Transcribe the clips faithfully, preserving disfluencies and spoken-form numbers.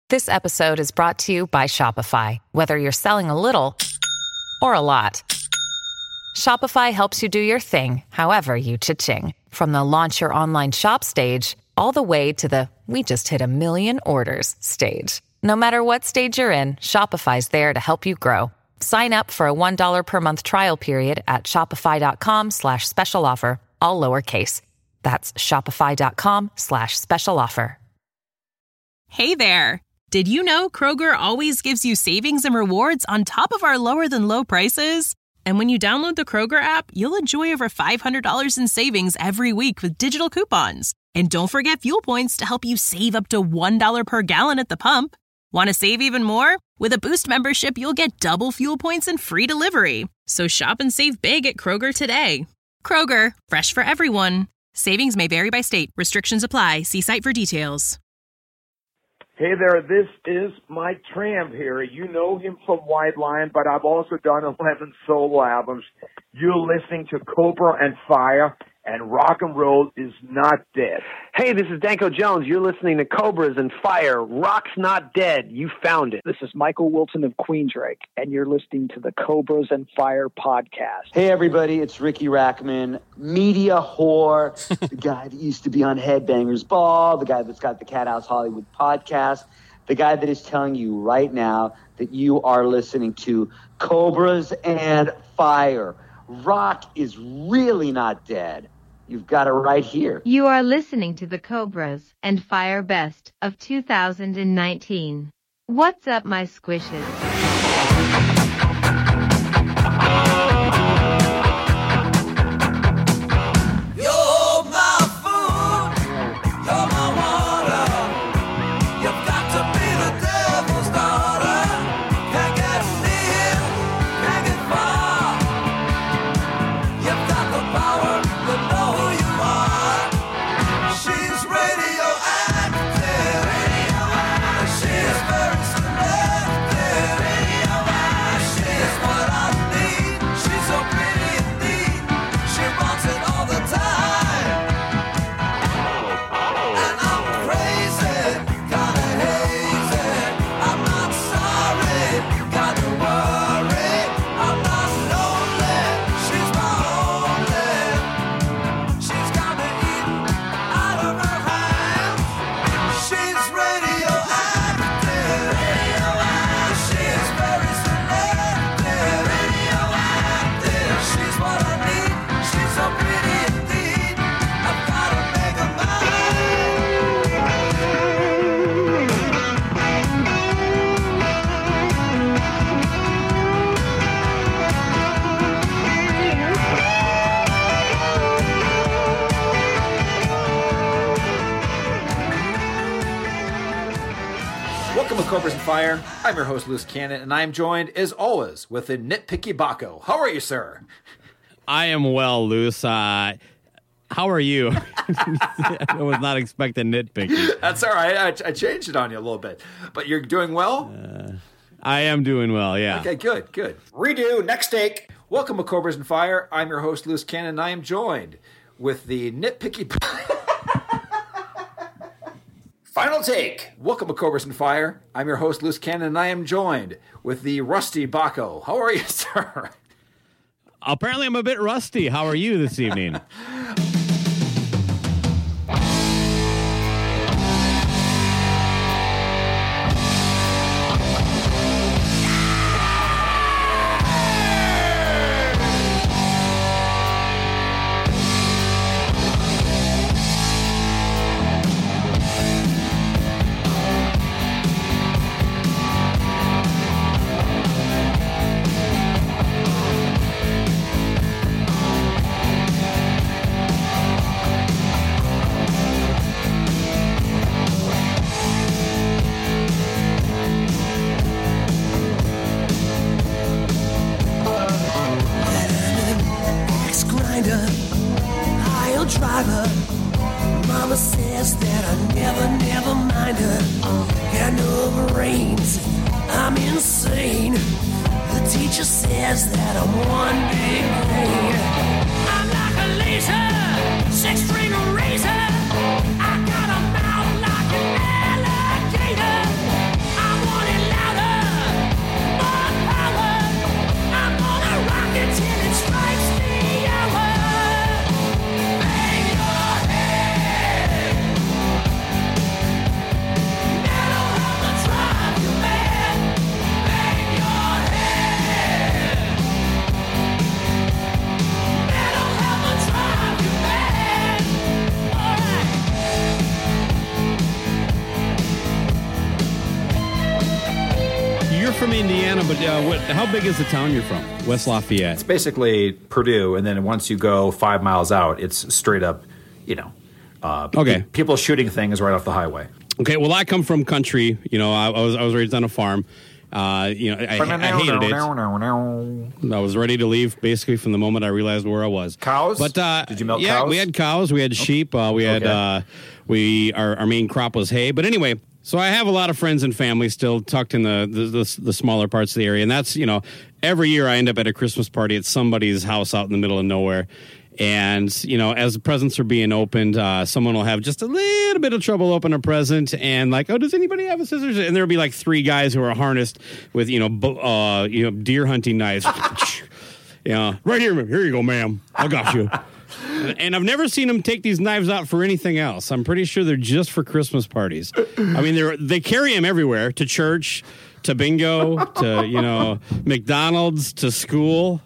This episode is brought to you by Shopify. Whether you're selling a little or a lot, Shopify helps you do your thing, however you cha-ching. From the launch your online shop stage, all the way to the we just hit a million orders stage. No matter what stage you're in, Shopify's there to help you grow. Sign up for a one dollar per month trial period at shopify.com slash special offer, all lowercase. That's shopify.com slash special offer. Hey there. Did you know Kroger always gives you savings and rewards on top of our lower than low prices? And when you download the Kroger app, you'll enjoy over five hundred dollars in savings every week with digital coupons. And don't forget fuel points to help you save up to one dollar per gallon at the pump. Want to save even more? With a Boost membership, you'll get double fuel points and free delivery. So shop and save big at Kroger today. Kroger, fresh for everyone. Savings may vary by state. Restrictions apply. See site for details. Hey there, this is Mike Tramp here. You know him from White Lion, but I've also done eleven solo albums. You're listening to Cobra and Fire, and rock and roll is not dead. Hey, this is Danko Jones. You're listening to Cobras and Fire. Rock's not dead. You found it. This is Michael Wilton of Queensryche, and you're listening to the Cobras and Fire podcast. Hey, everybody, it's Ricky Rackman, media whore, the guy that used to be on Headbangers Ball, the guy that's got the Cat House Hollywood podcast, the guy that is telling you right now that you are listening to Cobras and Fire. Rock is really not dead. You've got it right here. You are listening to the Cobras and Fire Best of two thousand nineteen. What's up, my squishes? Welcome to Cobras and Fire. I'm your host, Loose Cannon, and I am joined, as always, with the nitpicky Baco. How are you, sir? I am well, Loose. Uh, how are you? I was not expecting nitpicky. That's all right. I, I changed it on you a little bit. But you're doing well? Uh, I am doing well, yeah. Okay, good, good. Redo, next take. Welcome to Cobras and Fire. I'm your host, Loose Cannon, and I am joined with the nitpicky... Final take. Welcome to Cobras and Fire. I'm your host, Loose Cannon, and I am joined with the rusty Baco. How are you, sir? Apparently I'm a bit rusty. How are you this evening? from Indiana, but uh, what, how big is the town you're from? West Lafayette. It's basically Purdue, and then once you go five miles out, it's straight up, you know, uh, okay. pe- people shooting things right off the highway. Okay, well, I come from country. You know, I, I was I was raised on a farm. Uh, you know, I, I hated it. I was ready to leave basically from the moment I realized where I was. Cows? But uh, did you milk yeah, cows? we had cows. We had okay. sheep. Uh, we had okay. uh, we our, our main crop was hay. But anyway, so I have a lot of friends and family still tucked in the the, the the smaller parts of the area, and that's you know every year I end up at a Christmas party at somebody's house out in the middle of nowhere. And, you know, as the presents are being opened, uh, someone will have just a little bit of trouble opening a present and like, oh, does anybody have a scissors? And there'll be like three guys who are harnessed with, you know, bu- uh, you know, deer hunting knives. You know, right here, here you go, ma'am. I got you. And I've never seen them take these knives out for anything else. I'm pretty sure they're just for Christmas parties. I mean, they they carry them everywhere, to church, to bingo, to, you know, McDonald's, to school.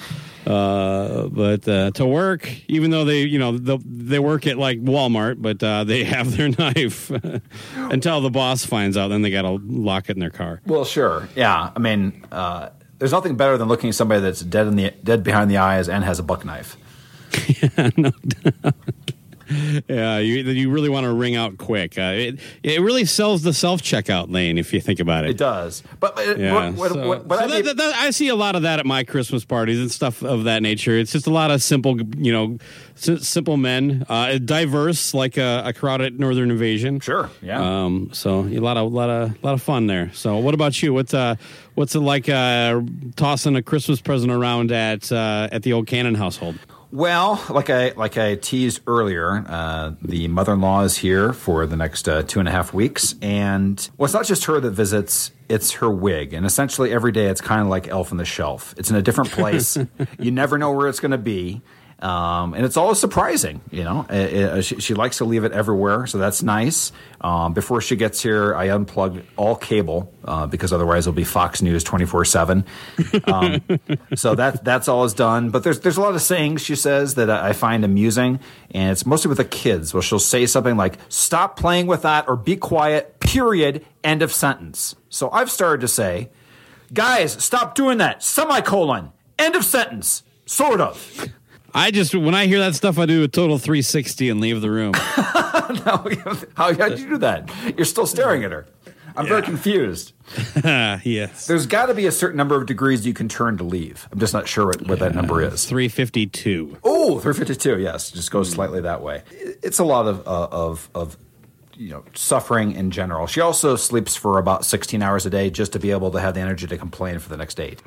Uh, but uh, to work, even though they, you know, they work at like Walmart, but uh, they have their knife until the boss finds out. Then they got to lock it in their car. Well, sure, yeah. I mean, uh, there's nothing better than looking at somebody that's dead in the dead behind the eyes and has a buck knife. Yeah, no doubt. Yeah, you you really want to ring out quick. Uh, it it really sells the self checkout lane if you think about it. It does, but, but yeah, what, so, what, what so I, that, that, that, I see a lot of that at my Christmas parties and stuff of that nature. It's just a lot of simple, you know, s- simple men, uh, diverse like a, a crowd at Northern Invasion. Sure, yeah. Um, so a lot of lot of lot of fun there. So what about you? What's uh what's it like uh, tossing a Christmas present around at uh, at the old Cannon household? Well, like I like I teased earlier, uh, the mother-in-law is here for the next uh, two and a half weeks, and well, it's not just her that visits; it's her wig. And essentially, every day it's kind of like Elf on the Shelf. It's in a different place. You never know where it's going to be. Um, and it's always surprising, you know. It, it, she, she likes to leave it everywhere, so that's nice. Um, before she gets here, I unplug all cable uh, because otherwise it'll be Fox News twenty-four seven. Um, so that that's all is done. But there's there's a lot of sayings she says that I find amusing, and it's mostly with the kids. Well, she'll say something like, "Stop playing with that," or "Be quiet," period, end of sentence. So I've started to say, "Guys, stop doing that," semicolon, end of sentence, sort of. I just, when I hear that stuff, I do a total three sixty and leave the room. No, how did you do that? You're still staring at her. I'm yeah. very confused. Yes. There's got to be a certain number of degrees you can turn to leave. I'm just not sure what, what yeah, that number is. three fifty-two. Oh, three fifty-two, yes. Just goes slightly that way. It's a lot of, uh, of, of you know, suffering in general. She also sleeps for about sixteen hours a day just to be able to have the energy to complain for the next eight.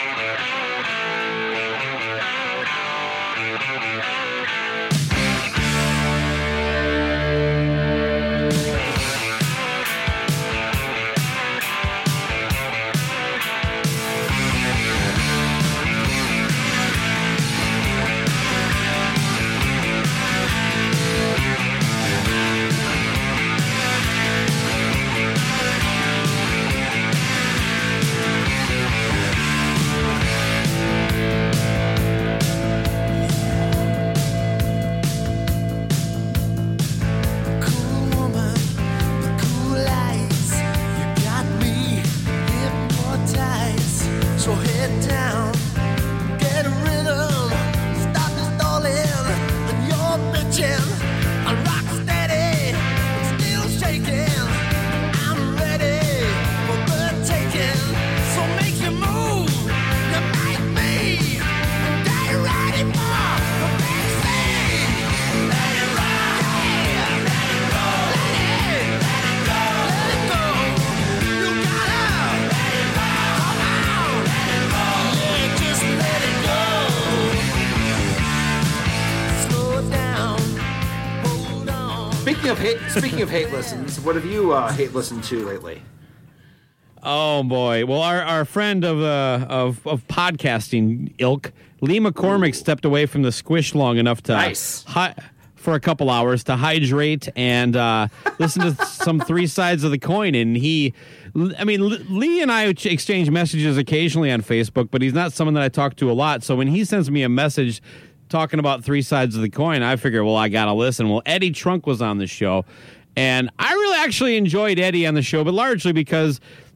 Speaking of hate, speaking of hate listens, what have you uh, hate listened to lately? Oh boy! Well, our, our friend of uh, of of podcasting ilk, Lee McCormick, Ooh. stepped away from the squish long enough to nice. hi- for a couple hours to hydrate and uh, listen to some Three Sides of the Coin. And he, I mean, Lee and I exchange messages occasionally on Facebook, but he's not someone that I talk to a lot. So when he sends me a message talking about Three Sides of the Coin, I figure, well, I gotta listen. Well, Eddie Trunk was on the show, and I really actually enjoyed Eddie on the show, but largely because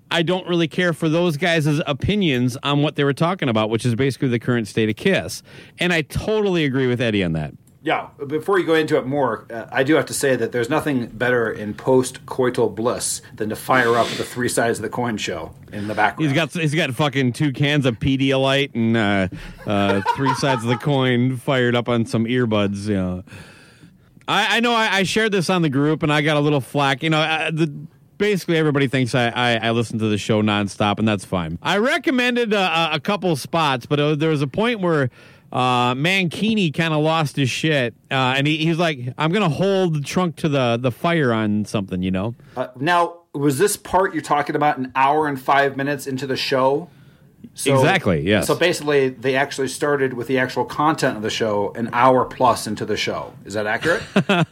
I don't really care for those guys' opinions on what they were talking about, which is basically the current state of KISS. And I totally agree with Eddie on that. Yeah, before you go into it more, uh, I do have to say that there's nothing better in post-coital bliss than to fire up the Three Sides of the Coin show in the background. He's got he's got fucking two cans of Pedialyte and uh, uh, Three Sides of the Coin fired up on some earbuds. You know, I, I know I, I shared this on the group and I got a little flack. You know, I, the, basically everybody thinks I, I, I listen to the show nonstop, and that's fine. I recommended a, a couple spots, but uh, there was a point where Uh, Mankini kind of lost his shit, uh, and he, he was like, I'm going to hold the trunk to the, the fire on something, you know? Uh, now, was this part you're talking about an hour and five minutes into the show? So, exactly, yes. So basically, they actually started with the actual content of the show an hour plus into the show. Is that accurate?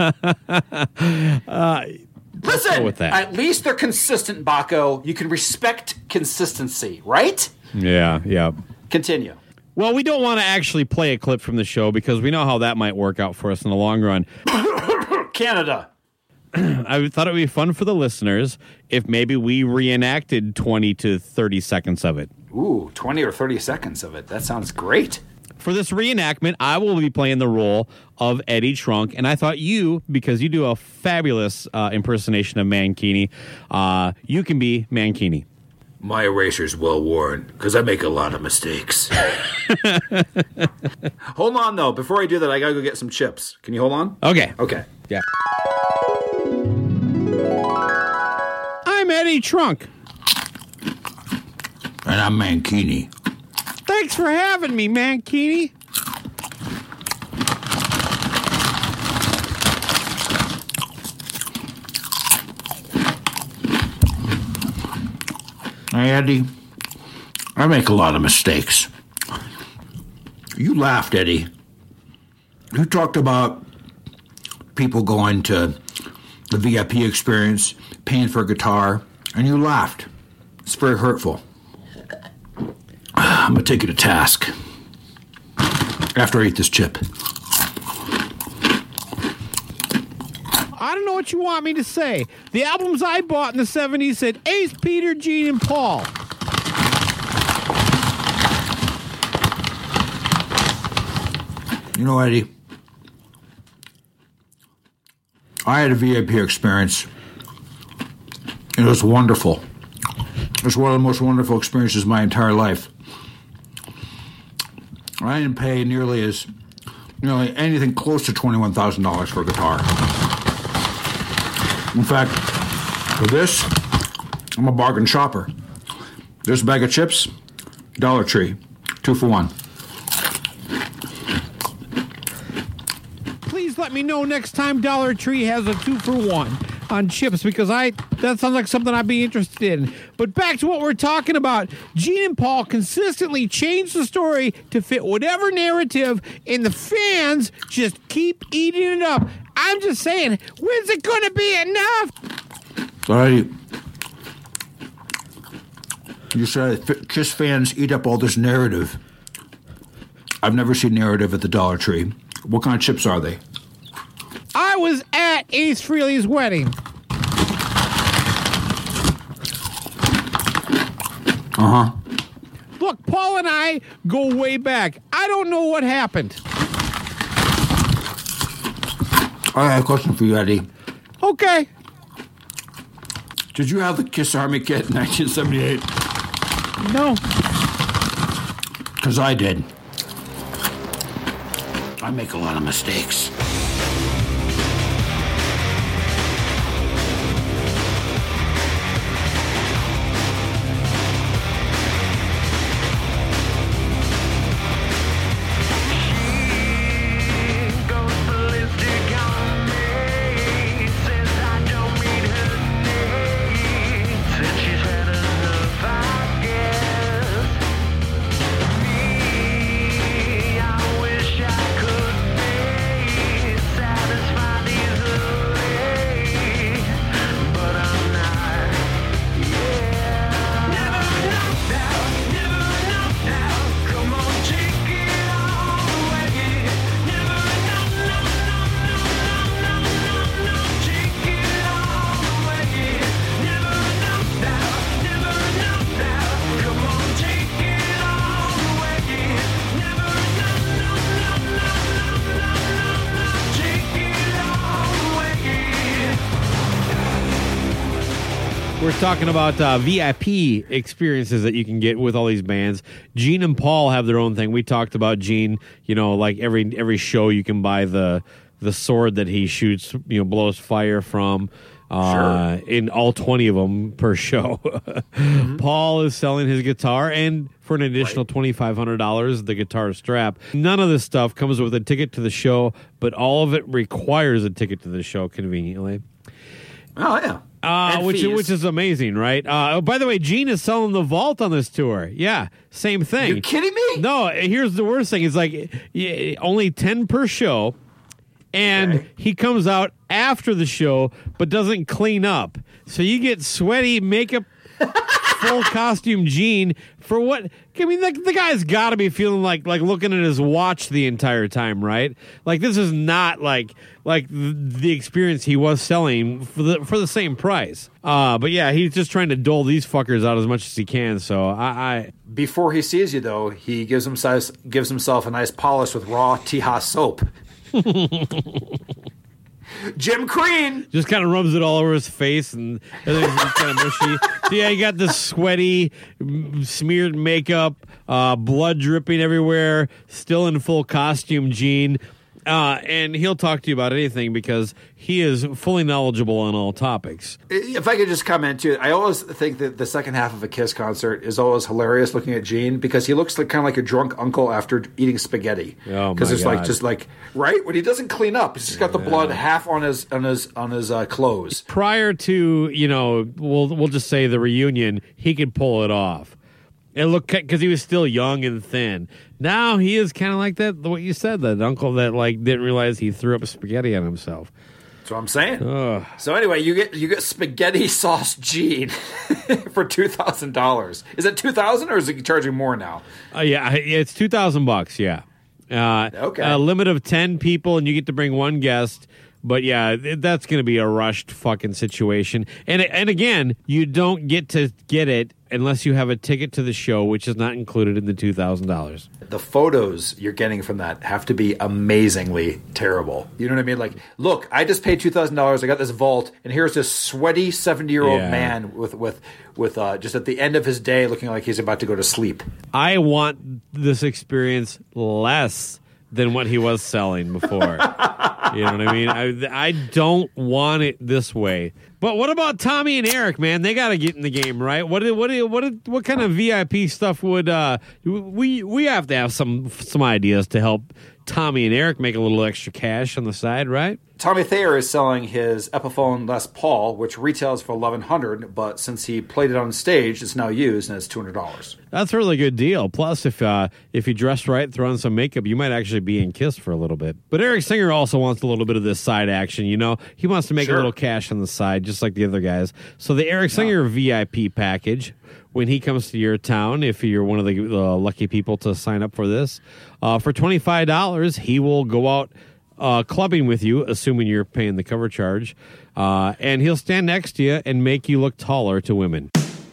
uh, Listen, with that. At least they're consistent, Baco. You can respect consistency, right? Yeah, yeah. Continue. Well, we don't want to actually play a clip from the show because we know how that might work out for us in the long run. Canada. I thought it would be fun for the listeners if maybe we reenacted twenty to thirty seconds of it. Ooh, twenty or thirty seconds of it. That sounds great. For this reenactment, I will be playing the role of Eddie Trunk, and I thought you, because you do a fabulous uh, impersonation of Mankini, uh, you can be Mankini. My eraser's well worn, because I make a lot of mistakes. Hold on, though. Before I do that, I gotta go get some chips. Can you hold on? Okay. Okay. Yeah. I'm Eddie Trunk. And I'm Mankini. Thanks for having me, Mankini. Hey, Eddie, I make a lot of mistakes. You laughed, Eddie. You talked about people going to the V I P experience, paying for a guitar, and you laughed. It's very hurtful. I'm going to take you to task after I eat this chip. I don't know what you want me to say. The albums I bought in the seventies said Ace, Peter, Gene, and Paul. You know, Eddie, I had a V I P experience. It was wonderful. It was one of the most wonderful experiences of my entire life. I didn't pay nearly as, nearly anything close to twenty-one thousand dollars for a guitar. In fact, for this, I'm a bargain shopper. There's a bag of chips, Dollar Tree, two for one. Please let me know next time Dollar Tree has a two for one on chips, because I that sounds like something I'd be interested in. But back to what we're talking about. Gene and Paul consistently change the story to fit whatever narrative, and the fans just keep eating it up. I'm just saying, when's it going to be enough? Sorry. You said KISS fans eat up all this narrative. I've never seen narrative at the Dollar Tree. What kind of chips are they? I was at Ace Frehley's wedding. Uh-huh. Look, Paul and I go way back. I don't know what happened. I have a question for you, Eddie. Okay. Did you have the KISS Army kit in nineteen seventy-eight? No. Because I did. I make a lot of mistakes. talking about uh, V I P experiences that you can get with all these bands. Gene and Paul have their own thing. We talked about Gene. You know, like every every show you can buy the the sword that he shoots. You know, blows fire from. Uh, sure. In all twenty of them per show. mm-hmm. Paul is selling his guitar, and for an additional right. twenty-five hundred dollars, the guitar strap. None of this stuff comes with a ticket to the show, but all of it requires a ticket to the show conveniently. Oh, yeah. Uh, which, which is amazing, right? Uh, oh, by the way, Gene is selling the Vault on this tour. Yeah, same thing. You're kidding me? No, here's the worst thing. It's like yeah, only ten per show. And okay. he comes out after the show, but doesn't clean up. So you get sweaty makeup, full costume Gene for what? I mean, the, the guy's got to be feeling like like looking at his watch the entire time, right? Like this is not like like the, the experience he was selling for the for the same price. Uh, but yeah, he's just trying to dole these fuckers out as much as he can. So I, I before he sees you though, he gives himself gives himself a nice polish with raw Tejas soap. Jim Crean just kind of rubs it all over his face and everything's kind of mushy. So yeah, you got this sweaty, smeared makeup, uh, blood dripping everywhere, still in full costume Gene. Uh, and he'll talk to you about anything because he is fully knowledgeable on all topics. If I could just comment too, I always think that the second half of a Kiss concert is always hilarious looking at Gene because he looks like kind of like a drunk uncle after eating spaghetti. Oh my Because it's God. like just like right when he doesn't clean up, he's just got the Yeah. blood half on his on his on his uh, clothes. Prior to you know, we'll we'll just say the reunion, he could pull it off. And look, because he was still young and thin. Now he is kind of like that. What you said, that uncle that like didn't realize he threw up spaghetti on himself. That's what I'm saying. Ugh. So anyway, you get you get spaghetti sauce Gene for two thousand dollars. Is it two thousand or is it charging more now? Uh, yeah, it's two thousand bucks. Yeah. Uh, okay. A limit of ten people, and you get to bring one guest. But yeah, that's going to be a rushed fucking situation. And and again, you don't get to get it unless you have a ticket to the show, which is not included in the two thousand dollars. The photos you're getting from that have to be amazingly terrible. You know what I mean? Like, look, I just paid two thousand dollars. I got this vault, and here's this sweaty seventy-year-old Yeah. man with with with uh, just at the end of his day looking like he's about to go to sleep. I want this experience less than what he was selling before. You know what I mean? I, I don't want it this way. But what about Tommy and Eric, man? They got to get in the game, right? What what what what kind of V I P stuff would uh we we have to have some some ideas to help Tommy and Eric make a little extra cash on the side, right? Tommy Thayer is selling his Epiphone Les Paul, which retails for eleven hundred dollars, but since he played it on stage, it's now used and it's two hundred dollars. That's a really good deal. Plus, if uh, if you dress right, throw on some makeup, you might actually be in Kiss for a little bit. But Eric Singer also wants a little bit of this side action, you know? He wants to make Sure. a little cash on the side, just like the other guys. So the Eric Singer yeah. V I P package, when he comes to your town, if you're one of the uh, lucky people to sign up for this, uh, for twenty-five dollars, he will go out Uh, clubbing with you, assuming you're paying the cover charge, uh, and he'll stand next to you and make you look taller to women.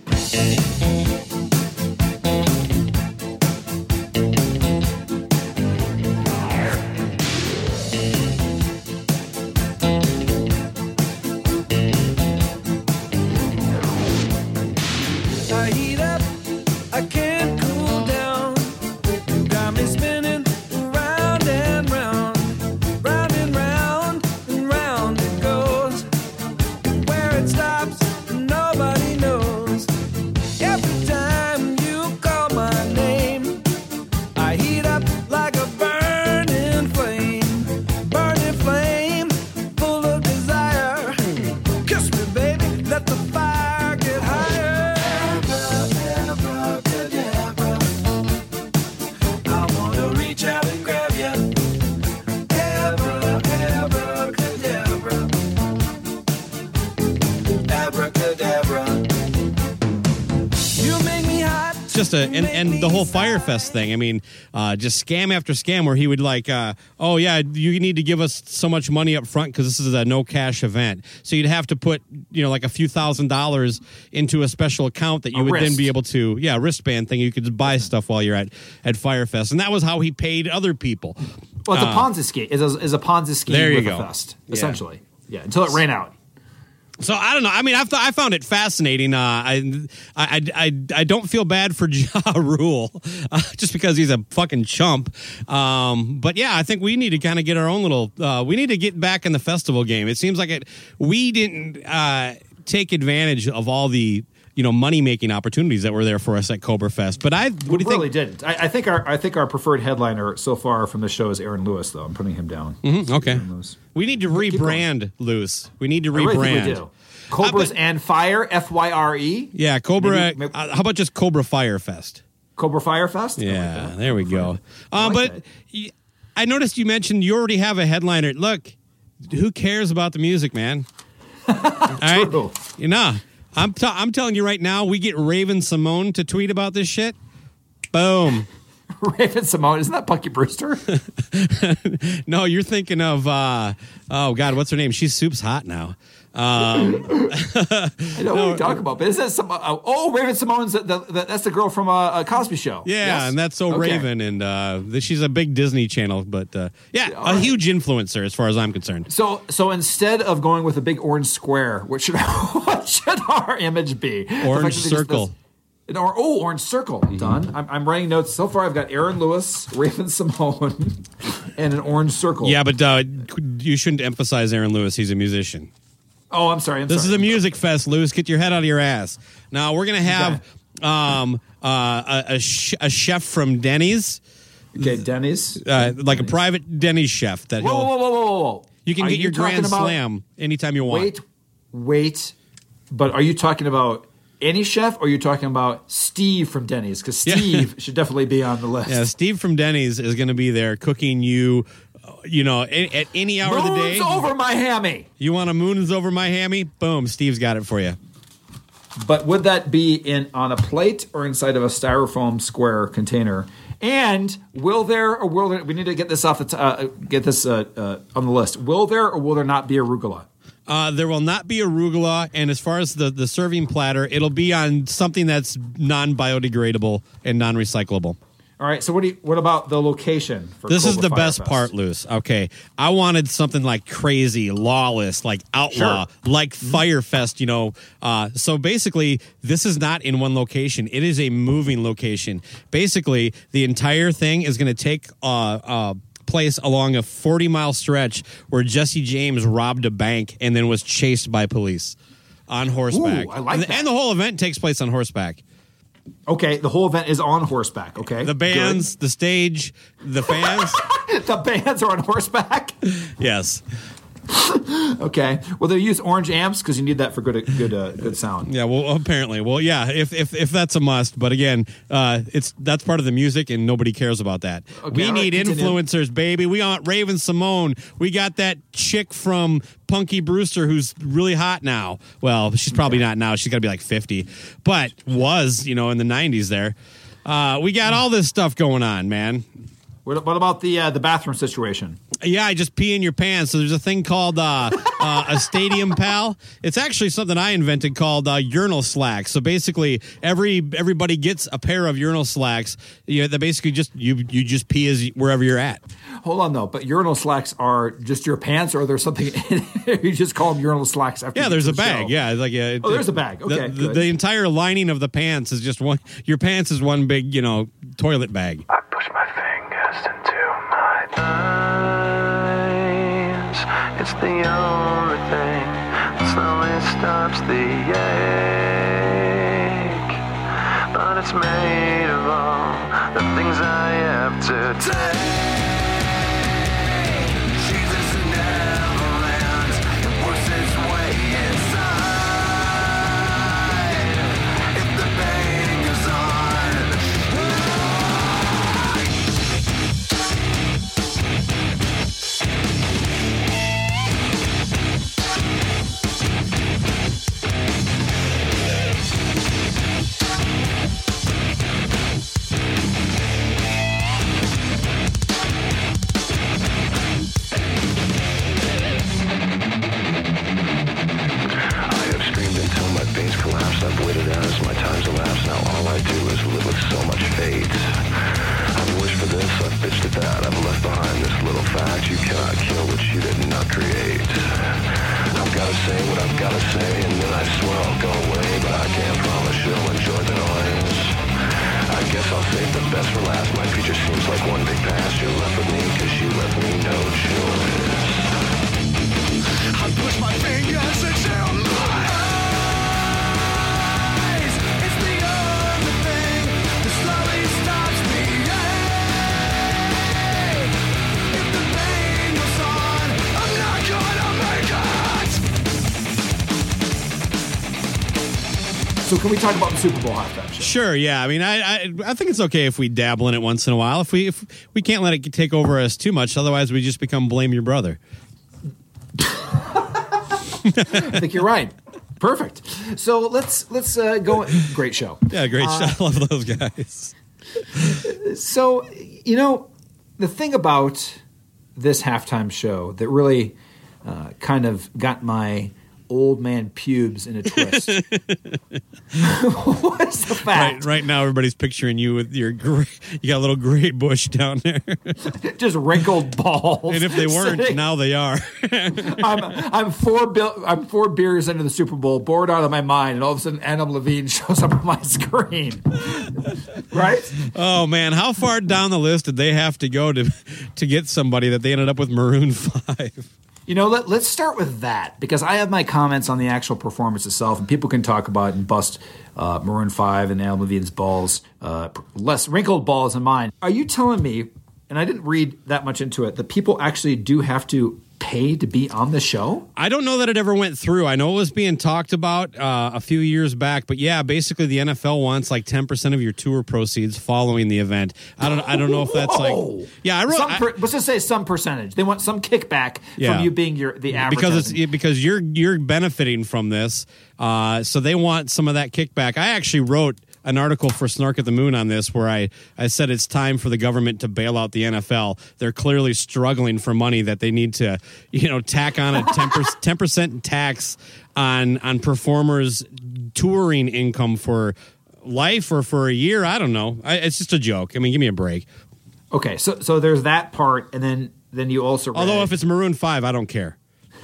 I heat up, I can't cool down. Got me spinning round and round, round and round and round it goes. Where it stops, nobody knows. Every time you call my name, I heat up like a burning flame, burning flame, full of desire. Kiss me, baby, let the fire get higher. I wanna reach out and grab you. Abra, abracadabra. Abracadabra. You make me hot. It's just a and, and the whole Firefest thing. I mean, uh, just scam after scam where he would like, uh, oh yeah, you need to give us so much money up front because this is a no cash event. So you'd have to put, you know, like a few thousand dollars into a special account that you A would wrist. then be able to, yeah, wristband thing. You could buy stuff while you're at at Firefest, and that was how he paid other people. Well, it's a Uh, Ponzi scheme. It's a, it's a Ponzi scheme there you with go. a fest, Yeah. essentially. Yeah, until it ran out. So I don't know. I mean, I thought I found it fascinating. Uh, I, I, I, I don't feel bad for Ja Rule uh, just because he's a fucking chump. Um, but yeah, I think we need to kind of get our own little. Uh, we need to get back in the festival game. It seems like it. We didn't uh, take advantage of all the you know money making opportunities that were there for us at Cobra Fest. But I, what do you really think? didn't. I, I think our I think our preferred headliner so far from the show is Aaron Lewis. Though I'm putting him down. Mm-hmm, okay. We need to rebrand, Luce. We need to rebrand. I really think we do. Cobras uh, but, and Fire, F Y R E. Yeah, Cobra. Maybe, maybe, uh, how about just Cobra Fire Fest? Cobra Fire Fest? Yeah, like there we go. Um, like but that. I noticed you mentioned you already have a headliner. Look, who cares about the music, man? All right, you know, I'm t- I'm telling you right now, we get Raven Simone to tweet about this shit. Boom. Raven Simone, isn't that Punky Brewster? No, you're thinking of uh, oh god, what's her name? She's Soup's hot now. Um, I know no, what you're talking about, but is that some? Uh, oh, Raven Simone's the, the, the, that's the girl from uh, a Cosby Show. Yeah, yes? and that's so okay. Raven, and uh, she's a big Disney Channel, but uh, yeah, All a right. huge influencer as far as I'm concerned. So, so instead of going with a big orange square, what should what should our image be? Orange circle. An or, oh, orange circle. Mm-hmm. Done. I'm, I'm writing notes. So far, I've got Aaron Lewis, Raven Simone, and an orange circle. Yeah, but uh, you shouldn't emphasize Aaron Lewis. He's a musician. Oh, I'm sorry. I'm this sorry. is a music fest, Lewis. Get your head out of your ass. Now, we're going to have okay. um, uh, a, a, sh- a chef from Denny's. Okay, Denny's. Uh, Denny's. Like a private Denny's chef. That whoa, whoa, whoa, whoa, whoa. You can are get you your Grand about, Slam anytime you want. Wait, wait. But are you talking about any chef, or are you talking about Steve from Denny's? Because Steve yeah. should definitely be on the list. Yeah, Steve from Denny's is going to be there cooking you, you know, at, at any hour moons of the day. Moons over my hammy. You want a moons over my hammy? Boom, Steve's got it for you. But would that be in on a plate or inside of a styrofoam square container? And will there or will there? We need to get this off the t- uh, get this uh, uh, on the list. Will there or will there not be arugula? Uh, there will not be arugula, and as far as the, the serving platter, it'll be on something that's non-biodegradable and non-recyclable. All right, so what do you, what about the location for This Cobra is the Fire best Fest? part, Luce. Okay, I wanted something like crazy, lawless, like outlaw, sure. like mm-hmm. Fire Fest, you know. Uh, so basically, this is not in one location. It is a moving location. Basically, the entire thing is going to take uh, uh, place along a forty-mile stretch where Jesse James robbed a bank and then was chased by police on horseback. Ooh, I like and, that. and the whole event takes place on horseback. Okay, the whole event is on horseback, okay? The bands, Good. the stage, the fans. The bands are on horseback? Yes. Okay. Well, they use orange amps because you need that for good good uh, good sound. Yeah, well, apparently. Well, yeah, if if, if that's a must. But again, uh, it's that's part of the music, and nobody cares about that. Okay, we need right, influencers, baby. We want Raven Simone. We got that chick from Punky Brewster who's really hot now. Well, she's probably okay. not now. She's got to be like fifty. But was, you know, in the nineties there. Uh, we got all this stuff going on, man. What, what about the uh, the bathroom situation? Yeah, I just pee in your pants. So there's a thing called uh, uh, a Stadium Pal. It's actually something I invented called uh, urinal slacks. So basically, every everybody gets a pair of urinal slacks. You know, that basically just you you just pee as wherever you're at. Hold on though, but urinal slacks are just your pants, or are there something you just call them urinal slacks? After yeah, you there's a the bag. Show? Yeah, it's like a, oh, there's a bag. Okay, the, the, the entire lining of the pants is just one. Your pants is one big, you know, toilet bag. I push my fingers into my eyes. It's the only thing that slowly stops the ache. But it's made of all the things I have to take. Jesus never lands. It works its way inside. If the pain goes on. I've waited as my time's elapsed. Now all I do is live with so much fate. I've wished for to this, I've bitched to that. I've left behind this little fact. You cannot kill what you did not create. I've gotta say what I've gotta say, and then I swear I'll go away, but I can't promise you'll enjoy the noise. I guess I'll save the best for last. My future seems like one big past. You're left with me, cause you left me no choice. I push my fingers into my eyes. It's the only thing that slowly stops me. Hey, if the pain goes on, I'm not gonna make it. So can we talk about the Super Bowl halftime show? Sure, yeah. I mean, I, I I think it's okay if we dabble in it once in a while. If we if we can't let it take over us too much, otherwise we just become blame your brother. I think you're right. Perfect. So let's let's uh, go. Great show. Yeah, great uh, show. I love those guys. So, you know, the thing about this halftime show that really uh, kind of got my old man pubes in a twist was the fact. Right, right now, everybody's picturing you with your gray, you got a little gray bush down there. Just wrinkled balls. And if they weren't, sitting. now they are. I'm I'm four bil- I'm four beers into the Super Bowl, bored out of my mind, and all of a sudden Adam Levine shows up on my screen. Right? Oh man, how far down the list did they have to go to to get somebody that they ended up with Maroon five? You know, let, let's start with that, because I have my comments on the actual performance itself, and people can talk about and bust uh, Maroon five and Adam Levine's balls, uh, less wrinkled balls than mine. Are you telling me, and I didn't read that much into it, that people actually do have to pay to be on the show? I don't know that it ever went through. I know it was being talked about uh, a few years back, but yeah, basically the N F L wants like ten percent of your tour proceeds following the event. I don't I don't know if that's Whoa. like yeah, I wrote some per, I, let's just say some percentage. They want some kickback yeah. from you being your the average because it's because you're you're benefiting from this. Uh, so they want some of that kickback. I actually wrote an article for Snark at the Moon on this where I, I said it's time for the government to bail out the N F L. They're clearly struggling for money that they need to, you know, tack on a ten percent tax on on performers' touring income for life or for a year. I don't know. I, it's just a joke. I mean, give me a break. Okay, so so there's that part, and then then you also read, although if it's Maroon five, I don't care.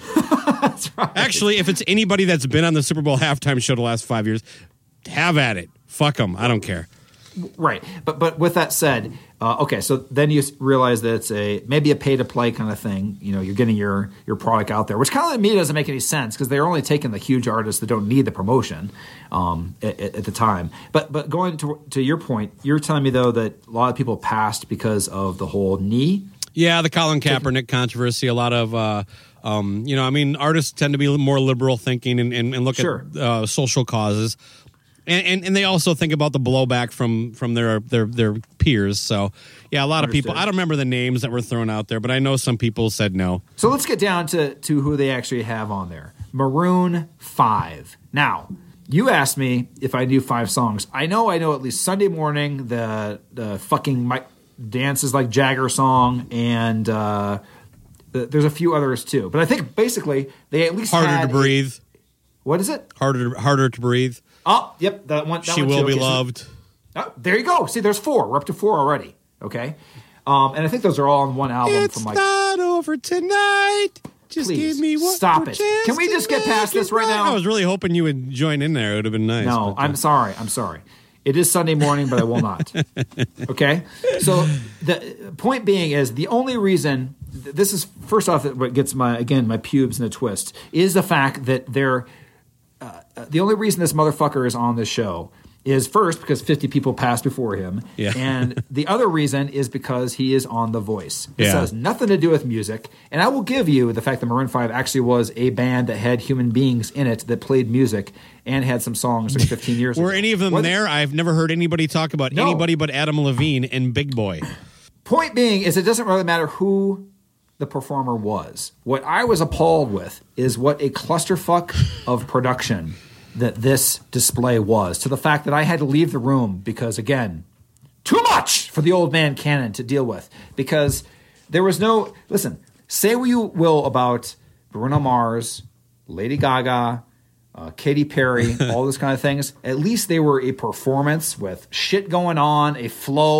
That's right. Actually, if it's anybody that's been on the Super Bowl halftime show the last five years, have at it. Fuck them. I don't care. Right. But but with that said, uh, okay, so then you realize that it's a maybe a pay-to-play kind of thing. You know, you're getting your, your product out there, which kind of to me doesn't make any sense because they're only taking the huge artists that don't need the promotion um, at, at the time. But but going to, to your point, you're telling me, though, that a lot of people passed because of the whole knee? Yeah, the Colin Kaepernick controversy, a lot of uh, – Um, you know, I mean, artists tend to be more liberal thinking and, and, and look sure. at uh, social causes, and, and and they also think about the blowback from from their their their peers. So, yeah, a lot Understood. of people. I don't remember the names that were thrown out there, but I know some people said no. So let's get down to to who they actually have on there. Maroon five. Now, you asked me if I knew five songs. I know I know at least Sunday Morning, the the fucking Mike Dances Like Jagger song, and. Uh, There's a few others too, but I think basically they at least harder had to breathe. A, what is it? Harder, harder to breathe. Oh, yep, that one. That she one will too. be okay, loved. So, oh, there you go. See, there's four. We're up to four already. Okay, um, and I think those are all on one album. It's from like, not over tonight. Just please, give me one stop more it. chance Can we to just get past make this it right now? I was really hoping you would join in there. It would have been nice. No, but, uh, I'm sorry. I'm sorry. It is Sunday morning, but I will not. Okay? So the point being is the only reason – this is – first off, what gets my – again, my pubes in a twist is the fact that they're uh, – the only reason this motherfucker is on this show is first because fifty people passed before him. Yeah. And the other reason is because he is on The Voice. This Yeah. has nothing to do with music. And I will give you the fact that Maroon five actually was a band that had human beings in it that played music and had some songs like fifteen years ago. Were any of them Were- there? I've never heard anybody talk about No. anybody but Adam Levine and Big Boy. Point being is it doesn't really matter who the performer was. What I was appalled with is what a clusterfuck of production that this display was, to the fact that I had to leave the room because, again, too much for the old man Cannon to deal with. Because there was no – listen, say what you will about Bruno Mars, Lady Gaga, uh, Katy Perry, all those kind of things. At least they were a performance with shit going on, a flow,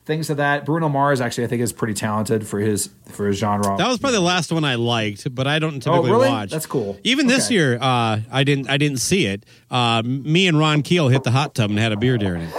things of that. Bruno Mars actually, I think, is pretty talented for his for his genre. That was probably the last one I liked, but I don't typically oh, really? watch. That's cool. Even this okay. year, uh, I didn't I didn't see it. Uh, me and Ron Keel hit the hot tub and had a beer during it.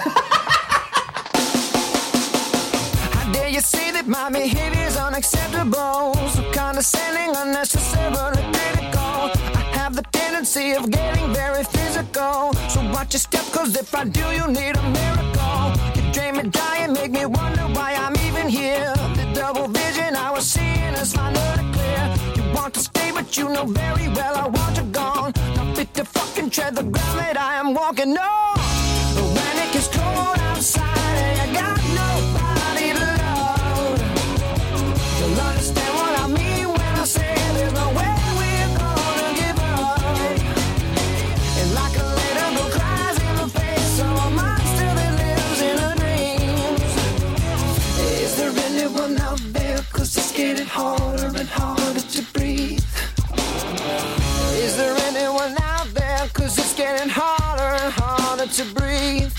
How dare you say that my behavior is unacceptable? So condescending, unnecessarily critical. I have the tendency of getting very physical. So watch your step, cause if I do, you need a miracle. You drain me dry and make me wonder why I'm even here. The double vision I was seeing is finally clear. You want to stay, but you know very well I want you gone. Not fit to fucking tread the ground that I am walking on. But when it gets cold outside, I got nobody to love. You'll understand what I mean when I say there's no way we're gonna give up. And like a little girl cries in the face of a monster that lives in her dreams. Is there anyone out there? Cause it's getting harder and harder to breathe. Is there anyone out there? Cause it's getting harder and harder to breathe.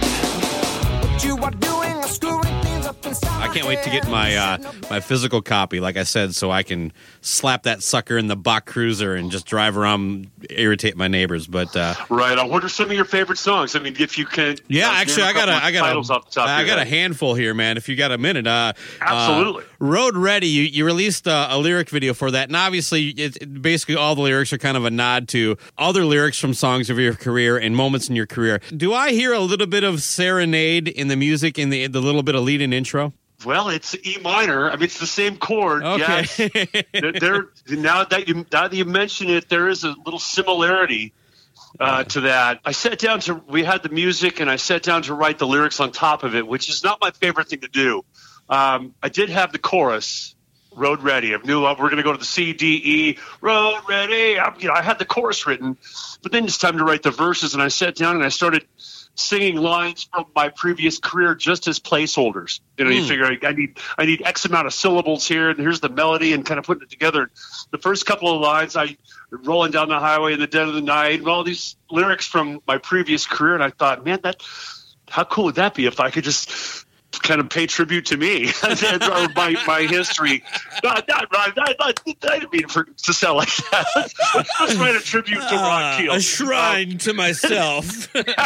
What you are doing is screwing things up inside. I can't wait to get my uh, my physical copy, like I said, so I can slap that sucker in the Bach Cruiser and just drive around, irritate my neighbors. But uh, right, I wonder some of your favorite songs. I mean, if you can. Yeah, uh, actually, I got a, I got titles a, off the top I of your got a head. handful here, man. If you got a minute, uh, Absolutely. Uh, Road Ready, you, you released uh, a lyric video for that, and obviously, it, it, basically, all the lyrics are kind of a nod to other lyrics from songs of your career and moments in your career. Do I hear a little bit of serenade in the music in the the little bit of lead and intro? Well, it's E minor. I mean, it's the same chord. Okay. Yes. there, there, now that you now that you mention it, there is a little similarity uh, to that. I sat down to we had the music, and I sat down to write the lyrics on top of it, which is not my favorite thing to do. Um, I did have the chorus, Road Ready. I knew uh, we're going to go to the C, D, E, Road Ready. I, you know, I had the chorus written, but then it's time to write the verses, and I sat down and I started singing lines from my previous career just as placeholders. You know, mm. you figure I, I need I need X amount of syllables here, and here's the melody, and kind of putting it together. The first couple of lines, I rolling down the highway in the dead of the night, and all these lyrics from my previous career, and I thought, man, that how cool would that be if I could just kind of pay tribute to me or my, my history. Not, not, not, not, not, I didn't mean for, to sound like that. Let's, let's write a tribute to Ron Keel. Uh, a shrine um, to myself.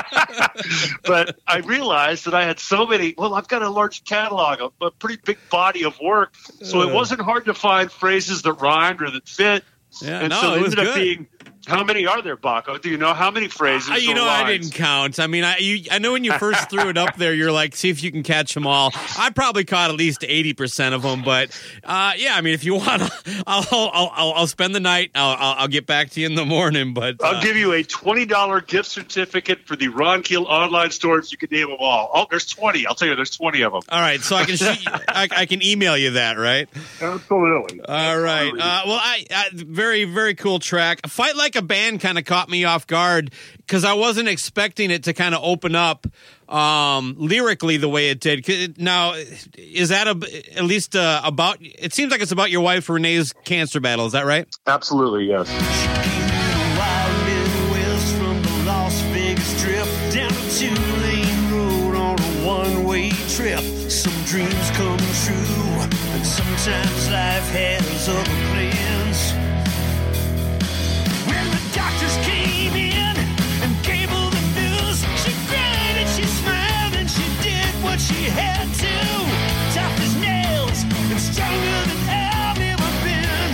But I realized that I had so many, well, I've got a large catalog, a, a pretty big body of work. So it wasn't hard to find phrases that rhymed or that fit. Yeah, and no, so it it was ended up good. being, how many are there, Baco? Do you know how many phrases? Uh, you or know, lines? I didn't count. I mean, I you, I know when you first threw it up there, you're like, see if you can catch them all. I probably caught at least eighty percent of them, but uh, yeah, I mean, if you want, I'll I'll, I'll I'll spend the night. I'll, I'll I'll get back to you in the morning. But uh, I'll give you a twenty dollars gift certificate for the Ron Keel online store if you can name them all. Oh, there's twenty. I'll tell you, there's twenty of them. All right, so I can sh- I, I can email you that, right? Absolutely. All right. Uh, well, I, I very very cool track. Fight Like a Band kind of caught me off guard because I wasn't expecting it to kind of open up um, lyrically the way it did. Now, is that a, at least uh, about? It seems like it's about your wife Renee's cancer battle. Is that right? Absolutely, yes. Wild Midwest from the Las Vegas trip down a two-lane road on a one-way trip. Some dreams come true, and sometimes life has other plans. When the doctors came in and gave her the news, she cried and she smiled and she did what she had to. Tough as nails and stronger than I've ever been.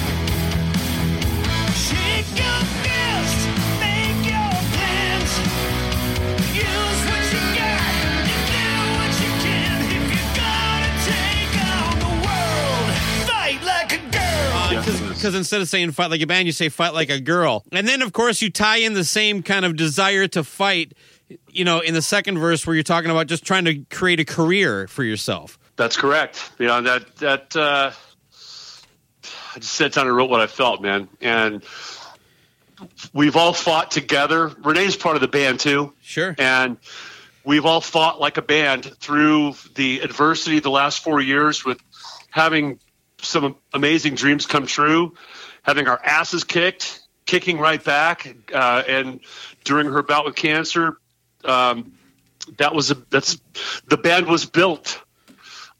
Shake your fist, make your plans. Use what you got and do what you can. If you're gonna take on the world, fight like a girl. Because instead of saying fight like a band, you say fight like a girl. And then, of course, you tie in the same kind of desire to fight, you know, in the second verse where you're talking about just trying to create a career for yourself. That's correct. You know, that, that, uh, I just sat down and wrote what I felt, man. And we've all fought together. Renee's part of the band, too. Sure. And we've all fought like a band through the adversity the last four years with having some amazing dreams come true, having our asses kicked, kicking right back. Uh, and during her bout with cancer, um, that was a, that's the band was built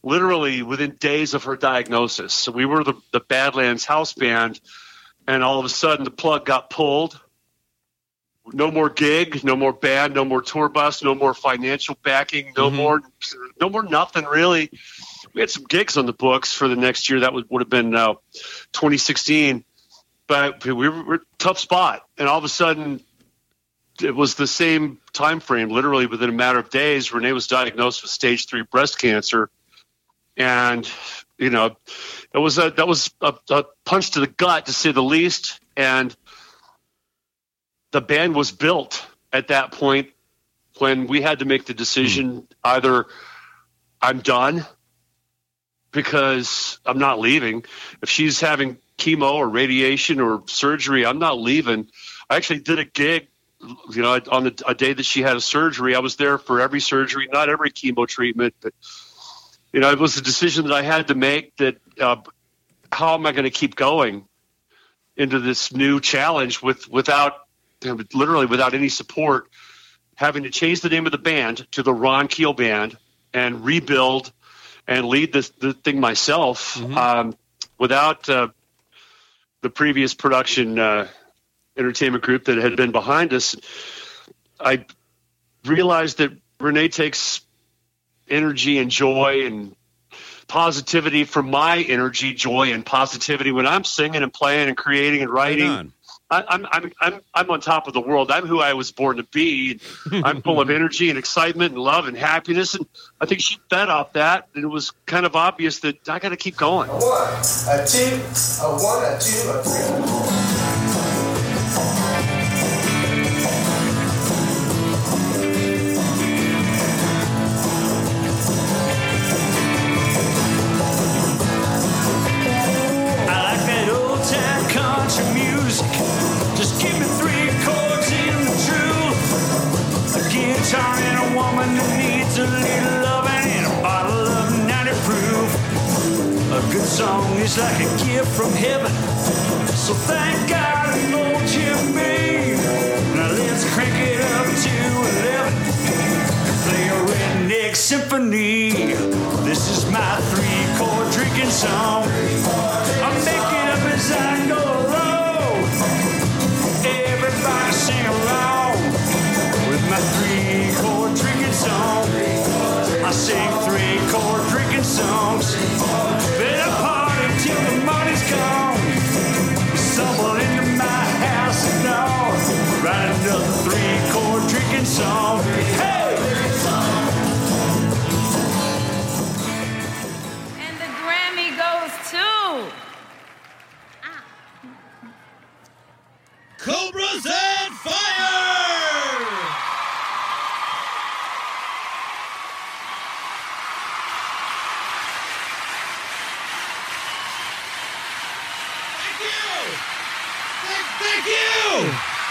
literally within days of her diagnosis. So we were the, the Badlands house band, and all of a sudden the plug got pulled. No more gig, no more band, no more tour bus, no more financial backing, no Mm-hmm. more, no more nothing really. We had some gigs on the books for the next year. That would, would have been uh, twenty sixteen, but we were, we were a tough spot. And all of a sudden, it was the same time frame. Literally within a matter of days, Renee was diagnosed with stage three breast cancer, and you know, it was a that was a, a punch to the gut, to say the least. And the band was built at that point when we had to make the decision: either I'm done because I'm not leaving. If she's having chemo or radiation or surgery, I'm not leaving. I actually did a gig, you know, on the a day that she had a surgery. I was there for every surgery, not every chemo treatment, but you know, it was a decision that I had to make. That uh, how am I going to keep going into this new challenge with without you know, literally without any support, having to change the name of the band to the Ron Keel Band and rebuild and lead this the thing myself, Mm-hmm. um, without uh, the previous production uh, entertainment group that had been behind us. I realized that Renee takes energy and joy and positivity from my energy, joy, and positivity when I'm singing and playing and creating and writing. Right on. I, I'm I'm I'm I'm on top of the world. I'm who I was born to be. I'm full of energy and excitement and love and happiness, and I think she fed off that. And it was kind of obvious that I got to keep going. A one, a two, a one, a two, a three. Just give me three chords in the truth. A guitar and a woman that needs a little loving and a bottle of ninety proof. A good song is like a gift from heaven, so thank God and Lord Jimmy. Now let's crank it up to eleven and play a redneck symphony. This is my three chord drinking song. I make it up as I go along. Everybody sing along with my three chord drinking song. I sing three chord drinking songs. Better party till the money's gone. Stumble into my house at dawn. Write another three chord drinking song. Hey! And the Grammy goes to Cobras and Fire! Thank you! Thank, thank you!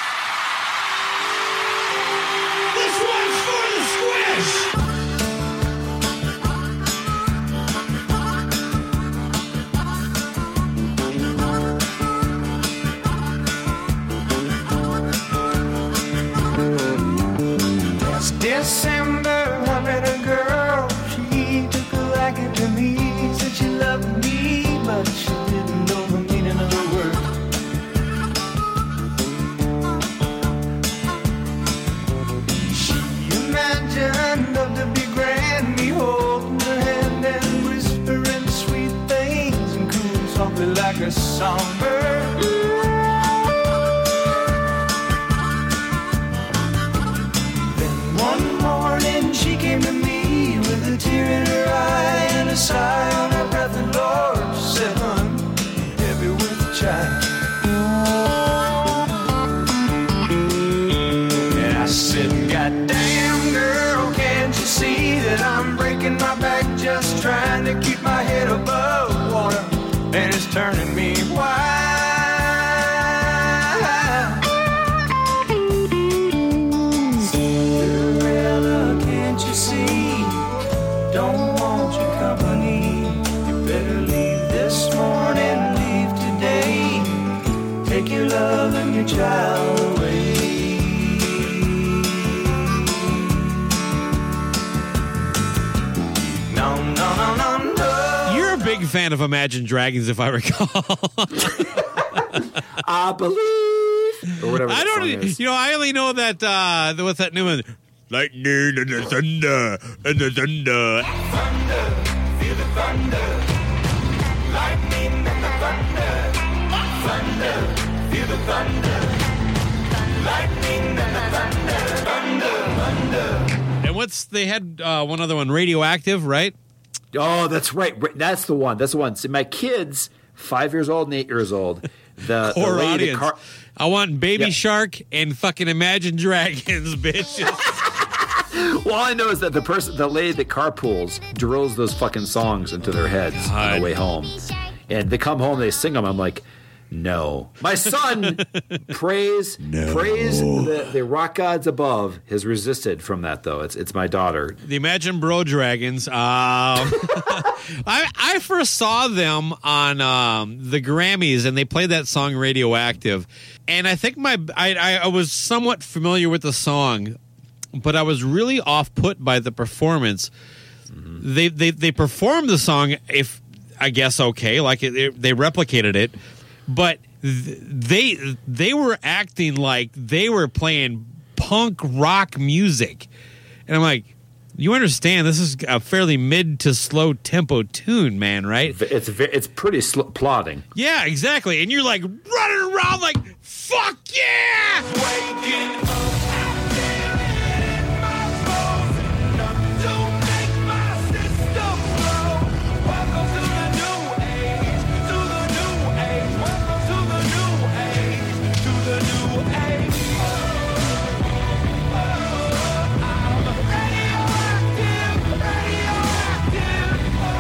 This one's for the Squish! December, I met a girl. She took a liking to me. Said she loved me, but she didn't know the meaning of the word. She imagined love to be grand, me holding her hand and whispering sweet things and cooing softly like a songbird. One morning she came to me with a tear in her eye and a sigh on her breath, and Lord, she said, "Hun, heavy with a child." And I said, "God damn, girl, can't you see that I'm breaking my back just trying to keep my head above water, and it's turning me wild?" big fan of Imagine Dragons, if I recall. I believe, or whatever. I that don't. song is. You know, I only know that. Uh, what's that new one? Lightning and the thunder and the thunder. Thunder, feel the thunder. Lightning and the thunder. Thunder, feel the thunder. Lightning and the thunder. Thunder, thunder. And what's they had uh, one other one, Radioactive, right? Oh, that's right. That's the one. That's the one. See, my kids, five years old and eight years old. The, Core the lady audience. Car- I want Baby Yeah. Shark and fucking Imagine Dragons, bitches. Well, all I know is that the person, the lady that carpools, drills those fucking songs into their heads God. on the way home, and they come home, they sing them. I'm like, no. My son praise, No. praise the, the rock gods above has resisted from that though. It's it's my daughter. The Imagine Bro Dragons. Um, I I first saw them on um, the Grammys, and they played that song Radioactive, and I think my I, I I was somewhat familiar with the song, but I was really off put by the performance. Mm-hmm. They they they performed the song, if I guess okay, like it, it, they replicated it, but th- they they were acting like they were playing punk rock music, and I'm like, you understand this is a fairly mid to slow tempo tune, man, right? It's ve- it's pretty sl- plodding. Yeah, exactly, and you're like running around like fuck yeah. Waking up out there in my bones, enough to make my system blow. Welcome to the new age, to the new age. Welcome to the new age, to the new age. Oh, I'm radioactive, radioactive.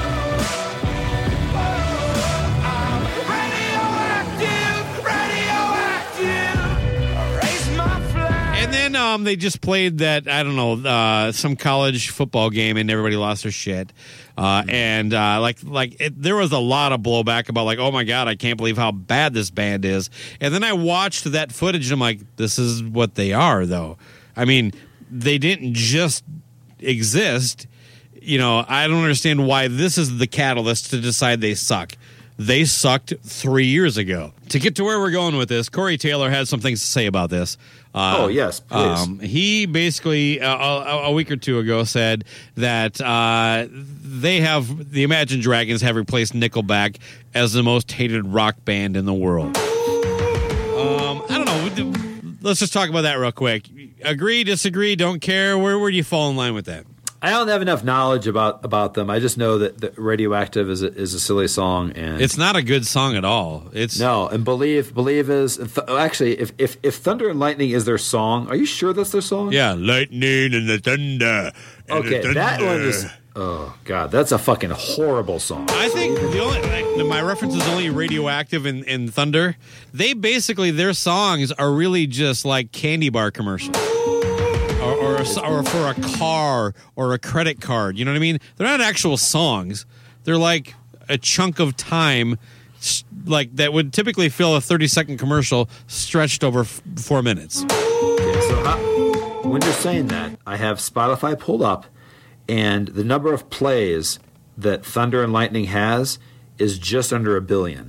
Oh, I'm radioactive, radioactive. Raise my flag. And then um, they just played that, I don't know, uh, some college football game, and everybody lost their shit. Uh, and uh, like, like it, there was a lot of blowback about like, oh my god, I can't believe how bad this band is. And then I watched that footage, and I'm like, this is what they are, though. I mean, they didn't just exist. You know, I don't understand why this is the catalyst to decide they suck. They sucked three years ago. To get to where we're going with this, Corey Taylor had some things to say about this. Uh, Oh, yes, please. Um, he basically, uh, a, a week or two ago, said that uh, they have, the Imagine Dragons have replaced Nickelback as the most hated rock band in the world. Um, I don't know. Let's just talk about that real quick. Agree, disagree, don't care? Where, where do you fall in line with that? I don't have enough knowledge about, about them. I just know that, that Radioactive is a, is a silly song, and It's not a good song at all. It's no. And believe believe is th- actually if, if if Thunder and Lightning is their song, are you sure that's their song? Yeah, lightning and the thunder. and Okay, the that thunder. one is. Oh god, that's a fucking horrible song. I think the only like, my reference is only Radioactive and, and Thunder. They basically their songs are really just like candy bar commercials, or or, a, or for a car or a credit card. You know what I mean? They're not actual songs. They're like a chunk of time, s- like that would typically fill a thirty second commercial stretched over f- four minutes. Okay, so how, when you're saying that, I have Spotify pulled up, and the number of plays that Thunder and Lightning has is just under a billion.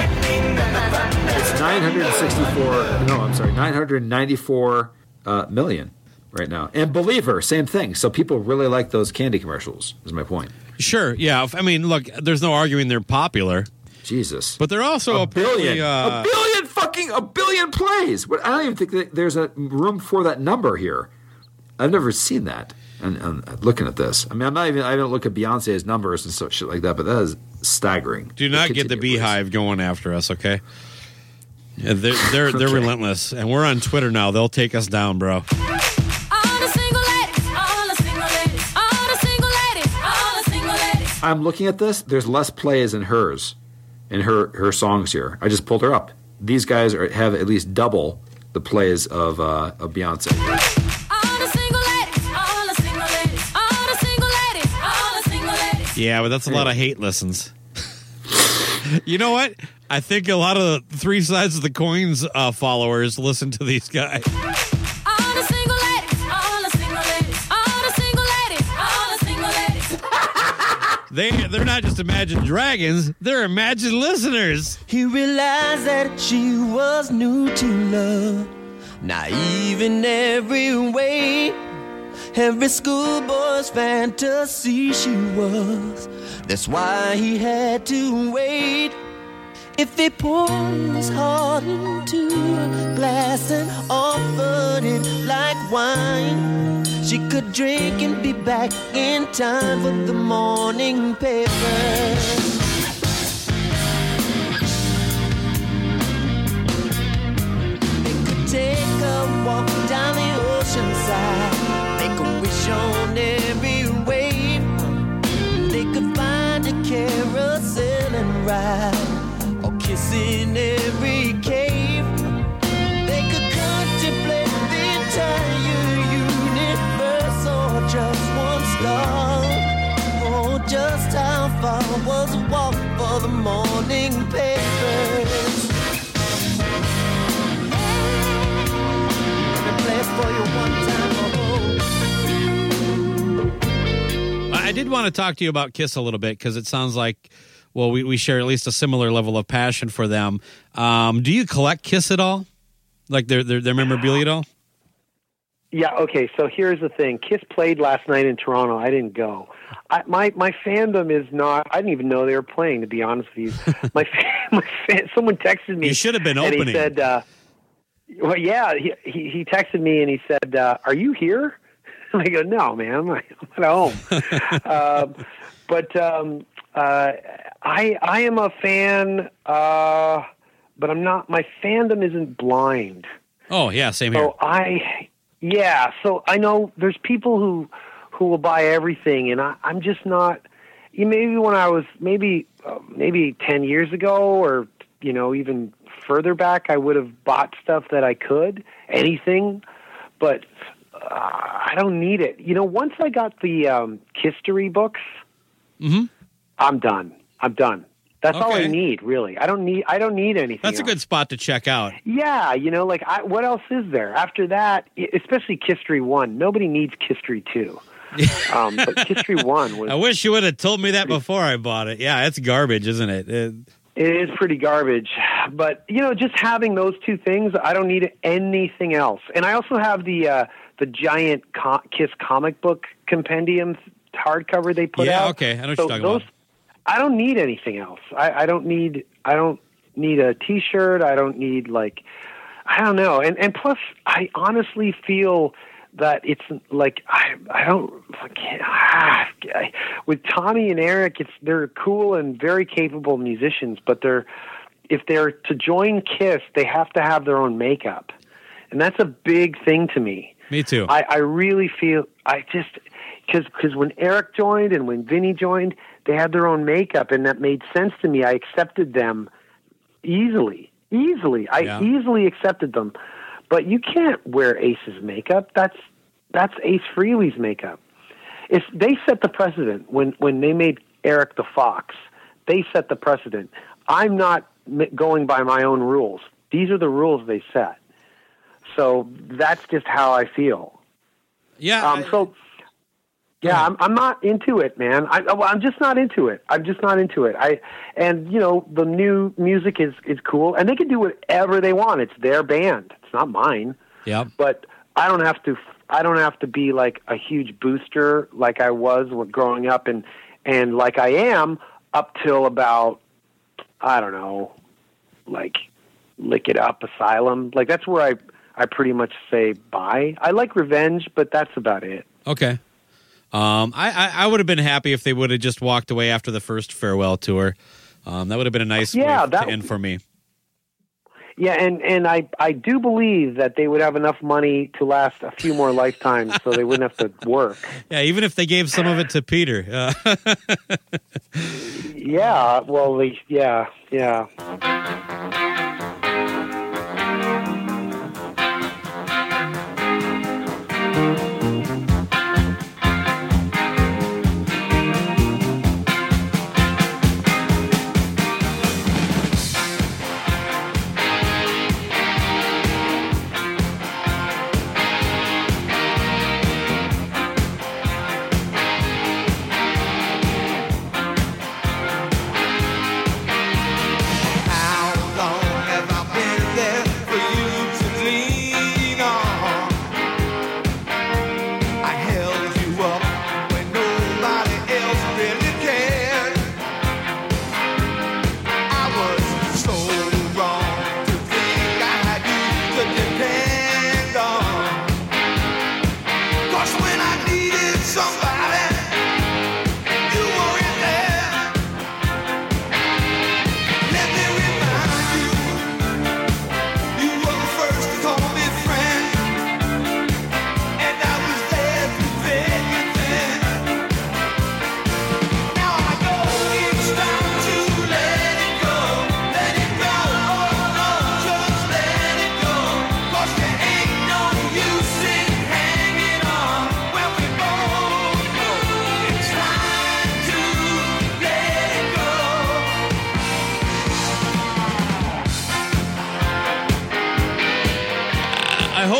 It's nine hundred sixty-four. No, I'm sorry, nine hundred ninety-four uh, million right now. And Believer, same thing. So people really like those candy commercials. Is my point. Sure, yeah. I mean, look, there's no arguing they're popular. Jesus, but they're also a apparently, billion, uh, a billion fucking a billion plays. What? I don't even think that there's a room for that number here. I've never seen that. And, and looking at this, I mean, I'm not even. I don't look at Beyonce's numbers and so shit like that, but that is staggering. Do not get the Beehive going after us, okay? Yeah, they're they're, they're Okay. relentless, and we're on Twitter now. They'll take us down, bro. All the single ladies, all the single ladies, all the single ladies, all the single ladies. I'm looking at this. There's less plays in hers, in her her songs here. I just pulled her up. These guys are, have at least double the plays of uh, of Beyonce. All the single ladies, all the single ladies, all the single ladies, all the single ladies. Yeah, but that's a lot of hate listens. You know what? I think a lot of the Three Sides of the Coins uh, followers listen to these guys. All the single ladies, all the single ladies, all the single ladies, all the single ladies. They, they're not just Imagine Dragons, they're Imagine listeners. He realized that she was new to love, naive in every way. Every schoolboy's fantasy she was. That's why he had to wait. If he poured his heart into a glass and offered it like wine, she could drink and be back in time for the morning paper. Take a walk down the ocean side, make a wish on every wave. They could find a carousel and ride, or kiss in every cave. They could contemplate the entire universe, or just one star. Oh, just how far was a walk for the morning papers? I did want to talk to you about Kiss a little bit because it sounds like, well, we, we share at least a similar level of passion for them. Um, do you collect Kiss at all? Like their, their, their memorabilia at all? Yeah, okay, so here's the thing. Kiss played last night in Toronto. I didn't go. I, my my fandom is not, I didn't even know they were playing, to be honest with you. my, fan, my fan, someone texted me. You should have been and opening. He said, uh, well, yeah, he, he, he texted me and he said, uh, are you here? And I go, no, man, I'm at home. uh, but um, uh, I I am a fan, uh, but I'm not, my fandom isn't blind. Oh, yeah, same here. So I, yeah, so I know there's people who who will buy everything, and I, I'm just not, you know, maybe when I was, maybe uh, maybe ten years ago, or, you know, even further back, I would have bought stuff that I could, anything, but uh, I don't need it. You know, once I got the um, Kistery books, mm-hmm. I'm done. I'm done. That's all I Okay. need, really. I don't need. I don't need anything. That's a else. good spot to check out. Yeah, you know, like I, what else is there after that? I- Especially Kistery One. Nobody needs Kistery Two. um, but Kistery One was. I wish you would have told me that before I bought it. Yeah, it's garbage, isn't it? It- It is pretty garbage, but you know, just having those two things, I don't need anything else. And I also have the uh, the giant co- Kiss comic book compendium hardcover they put Yeah, out. okay, I know what so you're talking those, about. I don't need anything else. I, I don't need. I don't need a T-shirt. I don't need like. I don't know. And and plus, I honestly feel that it's like I I don't like, ah, with Tommy and Eric, it's they're cool and very capable musicians, but they're if they're to join Kiss, they have to have their own makeup, and that's a big thing to me. Me too. I, I really feel I just because because when Eric joined and when Vinny joined, they had their own makeup, and that made sense to me. I accepted them easily, easily. I Yeah. easily accepted them. But you can't wear Ace's makeup. That's that's Ace Frehley's makeup. If they set the precedent when when they made Eric the Fox, they set the precedent. I'm not m- going by my own rules. These are the rules they set. So that's just how I feel. Yeah. Um, so yeah, I'm I'm not into it, man. I, well, I'm just not into it. I'm just not into it. I and you know the new music is is cool, and they can do whatever they want. It's their band. It's not mine. Yeah. But I don't have to. I don't have to be like a huge booster like I was when growing up, and and like I am up till about I don't know, like Lick It Up, Asylum. Like that's where I I pretty much say bye. I like Revenge, but that's about it. Okay. Um, I, I, I would have been happy if they would have just walked away after the first farewell tour. Um, that would have been a nice Yeah, way that- to end for me. Yeah, and, and I, I do believe that they would have enough money to last a few more lifetimes so they wouldn't have to work. Yeah, even if they gave some of it to Peter. Uh, Yeah, well, they, yeah, yeah.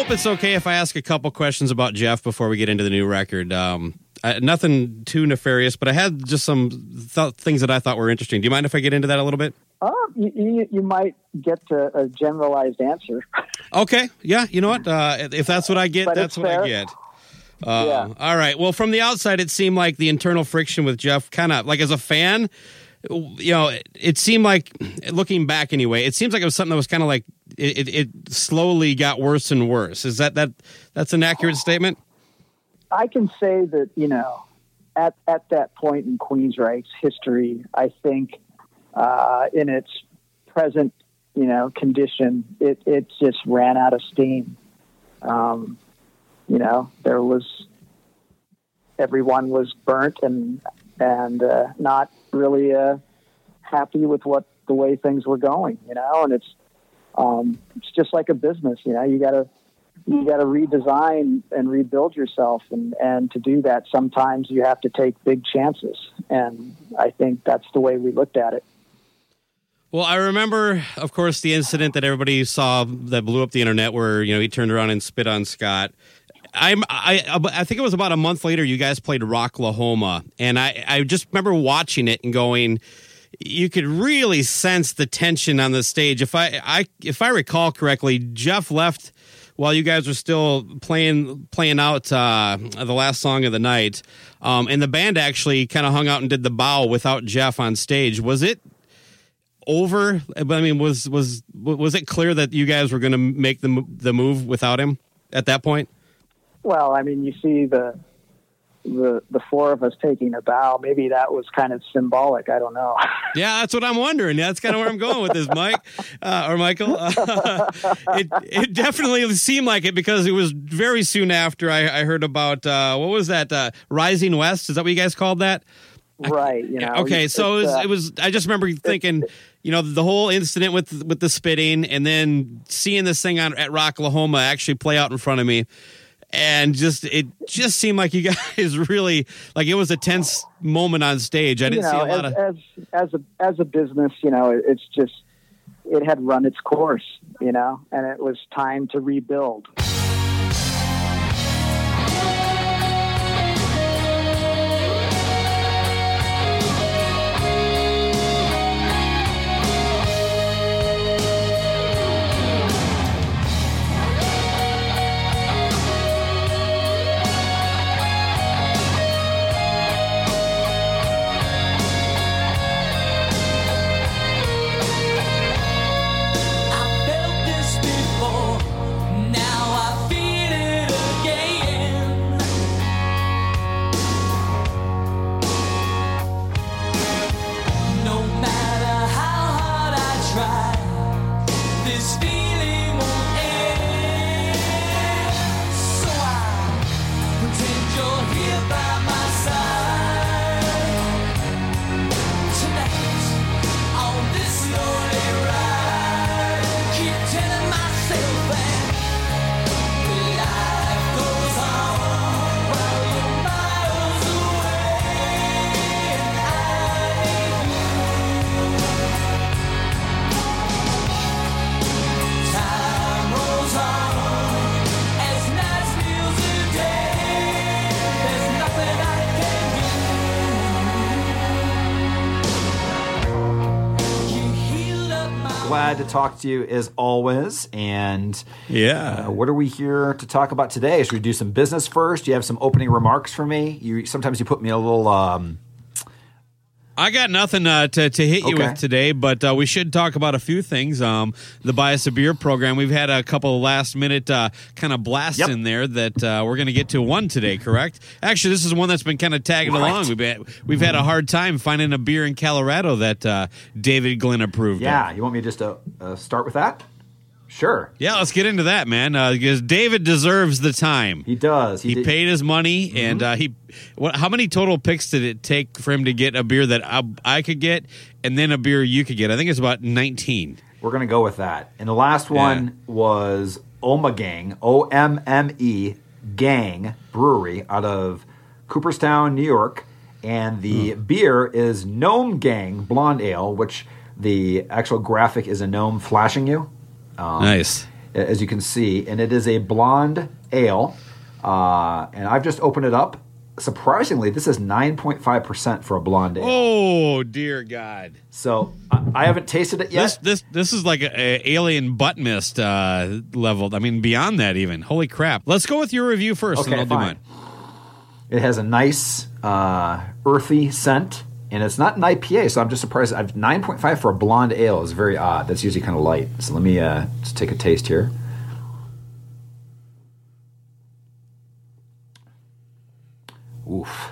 hope it's okay if I ask a couple questions about Jeff before we get into the new record. Um, I, nothing too nefarious, but I had just some th- things that I thought were interesting. Do you mind if I get into that a little bit? Uh, you, you, you might get to a generalized answer. Okay. Yeah. You know what? Uh, if that's what I get, But that's it's what fair. I get. Uh, Yeah. All right. Well, from the outside, it seemed like the internal friction with Jeff kind of like as a fan, you know, it, it seemed like looking back anyway, it seems like it was something that was kind of like it, it, it slowly got worse and worse. Is that, that that's an accurate statement? I can say that, you know, at, at that point in Queensryche's history, I think uh, in its present, you know, condition, it, it just ran out of steam. Um, you know, there was, everyone was burnt and, and uh, not really uh, happy with what the way things were going, you know, and it's, um, it's just like a business, you know, you gotta, you got to redesign and rebuild yourself. And, and to do that, sometimes you have to take big chances. And I think that's the way we looked at it. Well, I remember, of course, the incident that everybody saw that blew up the internet where, you know, he turned around and spit on Scott. I'm, I, I think it was about a month later you guys played Rocklahoma. And I, I just remember watching it and going, you could really sense the tension on the stage. If I, I if I recall correctly, Jeff left while you guys were still playing playing out uh, the last song of the night. Um, and the band actually kind of hung out and did the bow without Jeff on stage. Was it over? I mean, was was was it clear that you guys were going to make the the move without him at that point? Well, I mean, you see the the the four of us taking a bow. Maybe that was kind of symbolic. I don't know. Yeah, that's what I'm wondering. That's kind of where I'm going with this, Mike uh, or Michael. Uh, it it definitely seemed like it because it was very soon after I, I heard about uh, what was that uh, Rising West? Is that what you guys called that? Right. You know. Okay, so it was, uh, it was. I just remember thinking, you know, the whole incident with with the spitting, and then seeing this thing on at Rocklahoma actually play out in front of me, and just it just seemed like you guys really like it was a tense moment on stage. I didn't you know, see a lot as, of as as a as a business, you know, it, it's just it had run its course, you know, and it was time to rebuild. Glad to talk to you as always. And yeah, uh, what are we here to talk about today? Should we do some business first? Do you have some opening remarks for me? You sometimes you put me a little. Um, I got nothing uh, to to hit you Okay. with today, but uh, we should talk about a few things. Um, the Buy Us a Beer program. We've had a couple of last minute uh, kind of blasts Yep. in there that uh, we're going to get to one today. Correct? Actually, this is one that's been kind of tagging Right. along. We've been, we've had a hard time finding a beer in Colorado that uh, David Glenn approved. yeah, of. you want me just to uh, start with that? Sure. Yeah, let's get into that, man. Uh, because David deserves the time. He does. He, did- paid his money, and uh, he. What? How many total picks did it take for him to get a beer that I, I could get, and then a beer you could get? I think it's about nineteen. We're going to go with that. And the last one was Omegang, O M M E Gang Brewery out of Cooperstown, New York. And the beer is Gnome Gang Blonde Ale, which the actual graphic is a gnome flashing you. Um, Nice. as you can see, and it is a blonde ale. Uh, and I've just opened it up. Surprisingly, this is nine point five percent for a blonde ale. Oh, dear God. So I, I haven't tasted it yet. This this this is like a, a alien butt mist uh, level. I mean, beyond that even. Holy crap. Let's go with your review first, Okay, and I'll fine. do mine. It has a nice uh, earthy scent, and it's not an I P A, so I'm just surprised. I've nine point five for a blonde ale is very odd. That's usually kind of light. So let me uh, just take a taste here. Oof.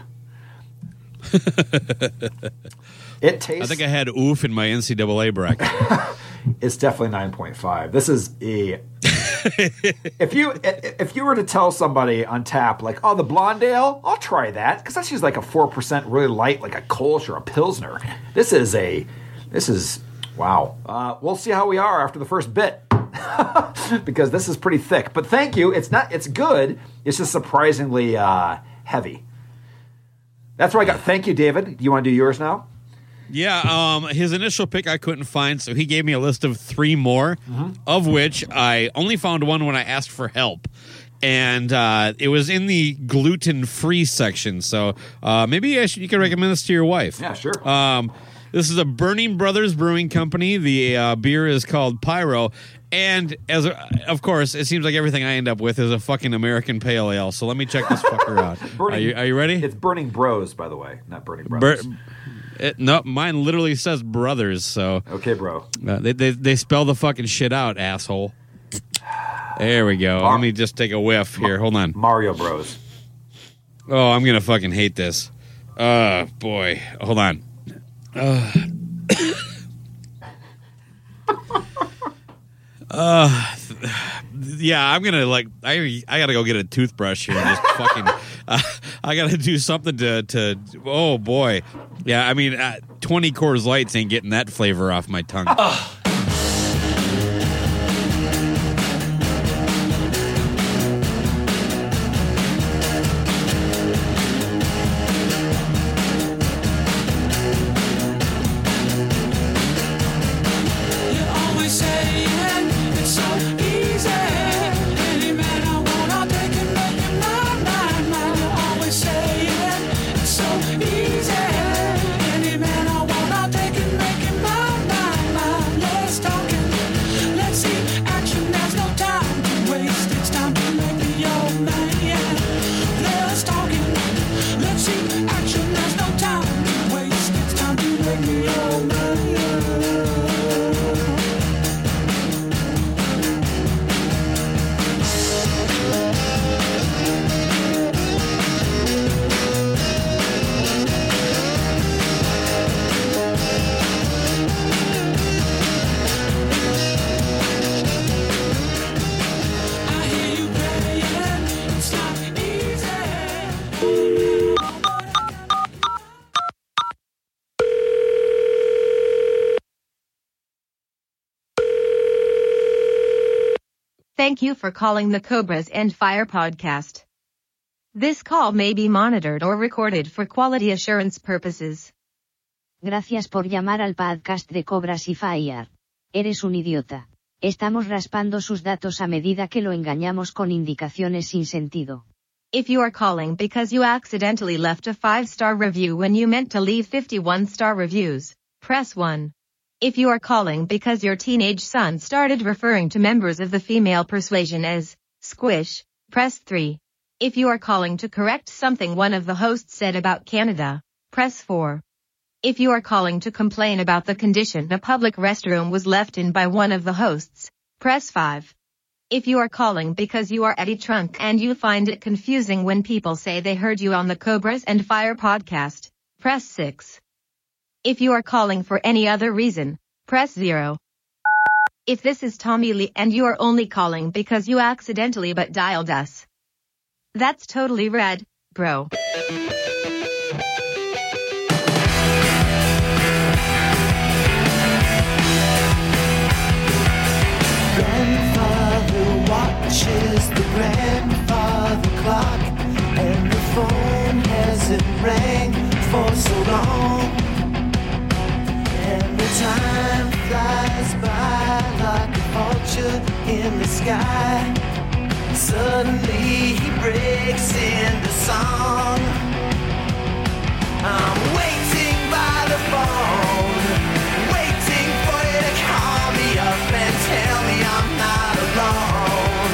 It tastes. I think I had oof in my N C double A bracket. It's definitely nine point five. This is a. if you if you were to tell somebody on tap like, oh, the blonde ale, I'll try that because that's just like a four percent, really light, like a Kolsch or a Pilsner. This is a. This is wow. Uh, we'll see how we are after the first bit. Because this is pretty thick. But thank you. It's not. It's good. It's just surprisingly uh, heavy. That's where I got. Thank you, David. Do you want to do yours now? Yeah, um, his initial pick I couldn't find, so he gave me a list of three more, Mm-hmm. of which I only found one when I asked for help. And uh, it was in the gluten-free section, so uh, maybe I should, you can recommend this to your wife. Yeah, sure. Um, this is a Burning Brothers Brewing Company. The uh, beer is called Pyro. And, as a, of course, it seems like everything I end up with is a fucking American Pale Ale, so let me check this fucker out. Burning, are, you, are you ready? It's Burning Bros, by the way, not Burning Brothers. Bur- It, no, mine literally says brothers. So okay, bro. Uh, they, they they spell the fucking shit out, asshole. There we go. Mar- Let me just take a whiff here. Hold on. Mario Bros. Oh, I'm gonna fucking hate this. Uh, boy. Hold on. Uh, uh, yeah, I'm gonna like. I I gotta go get a toothbrush here and just fucking. Uh, I gotta do something to to. Oh boy, yeah. I mean, uh, twenty Coors Lights ain't getting that flavor off my tongue. You always say it's so easy. Any man I want, I'll take and make him mine, mine, mine. You always say it's so easy. Any man I want, I'll take and make him mine, mine, mine. Let's talk and let's see action. There's no time to waste. It's time to make me your man. Let's talk and let's see action. There's no time to waste. It's time to make me your man. I hear you playing. It's not easy. Thank you for calling the Cobras and Fire podcast. This call may be monitored or recorded for quality assurance purposes. Gracias por llamar al podcast de Cobras y Fire. Eres un idiota. Estamos raspando sus datos a medida que lo engañamos con indicaciones sin sentido. If you are calling because you accidentally left a five-star review when you meant to leave fifty-one star reviews, press one. If you are calling because your teenage son started referring to members of the female persuasion as squish, press three. If you are calling to correct something one of the hosts said about Canada, press four. If you are calling to complain about the condition a public restroom was left in by one of the hosts, press five. If you are calling because you are Eddie Trunk and you find it confusing when people say they heard you on the Cobras and Fire podcast, press six. If you are calling for any other reason, press zero. If this is Tommy Lee and you are only calling because you accidentally but dialed us, that's totally red, bro. Grandfather watches the grandfather clock, and the phone hasn't rang for so long. And the time flies by like a vulture in the sky. Suddenly he breaks into song. I'm waiting by the phone, waiting for you to call me up and tell me I'm not alone.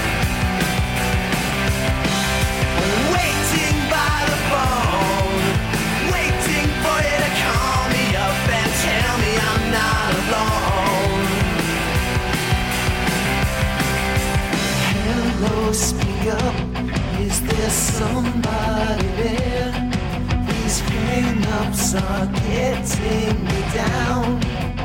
I'm waiting by the phone, waiting for you to call me up and tell me I'm not alone. Hello, speak up, is there somebody there? These hang-ups are getting me down.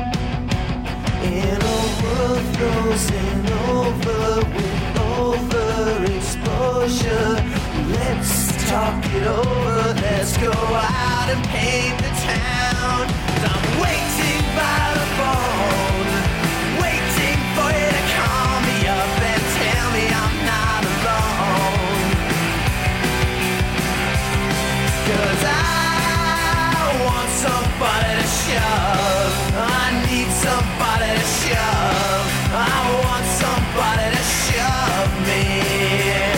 In a world frozen over with overexposure, let's talk it over, let's go out and paint the town. 'Cause I'm waiting by the phone, waiting for you to call me up and tell me I'm not alone. 'Cause I want somebody to shove, I need somebody to shove, I want somebody to shove me.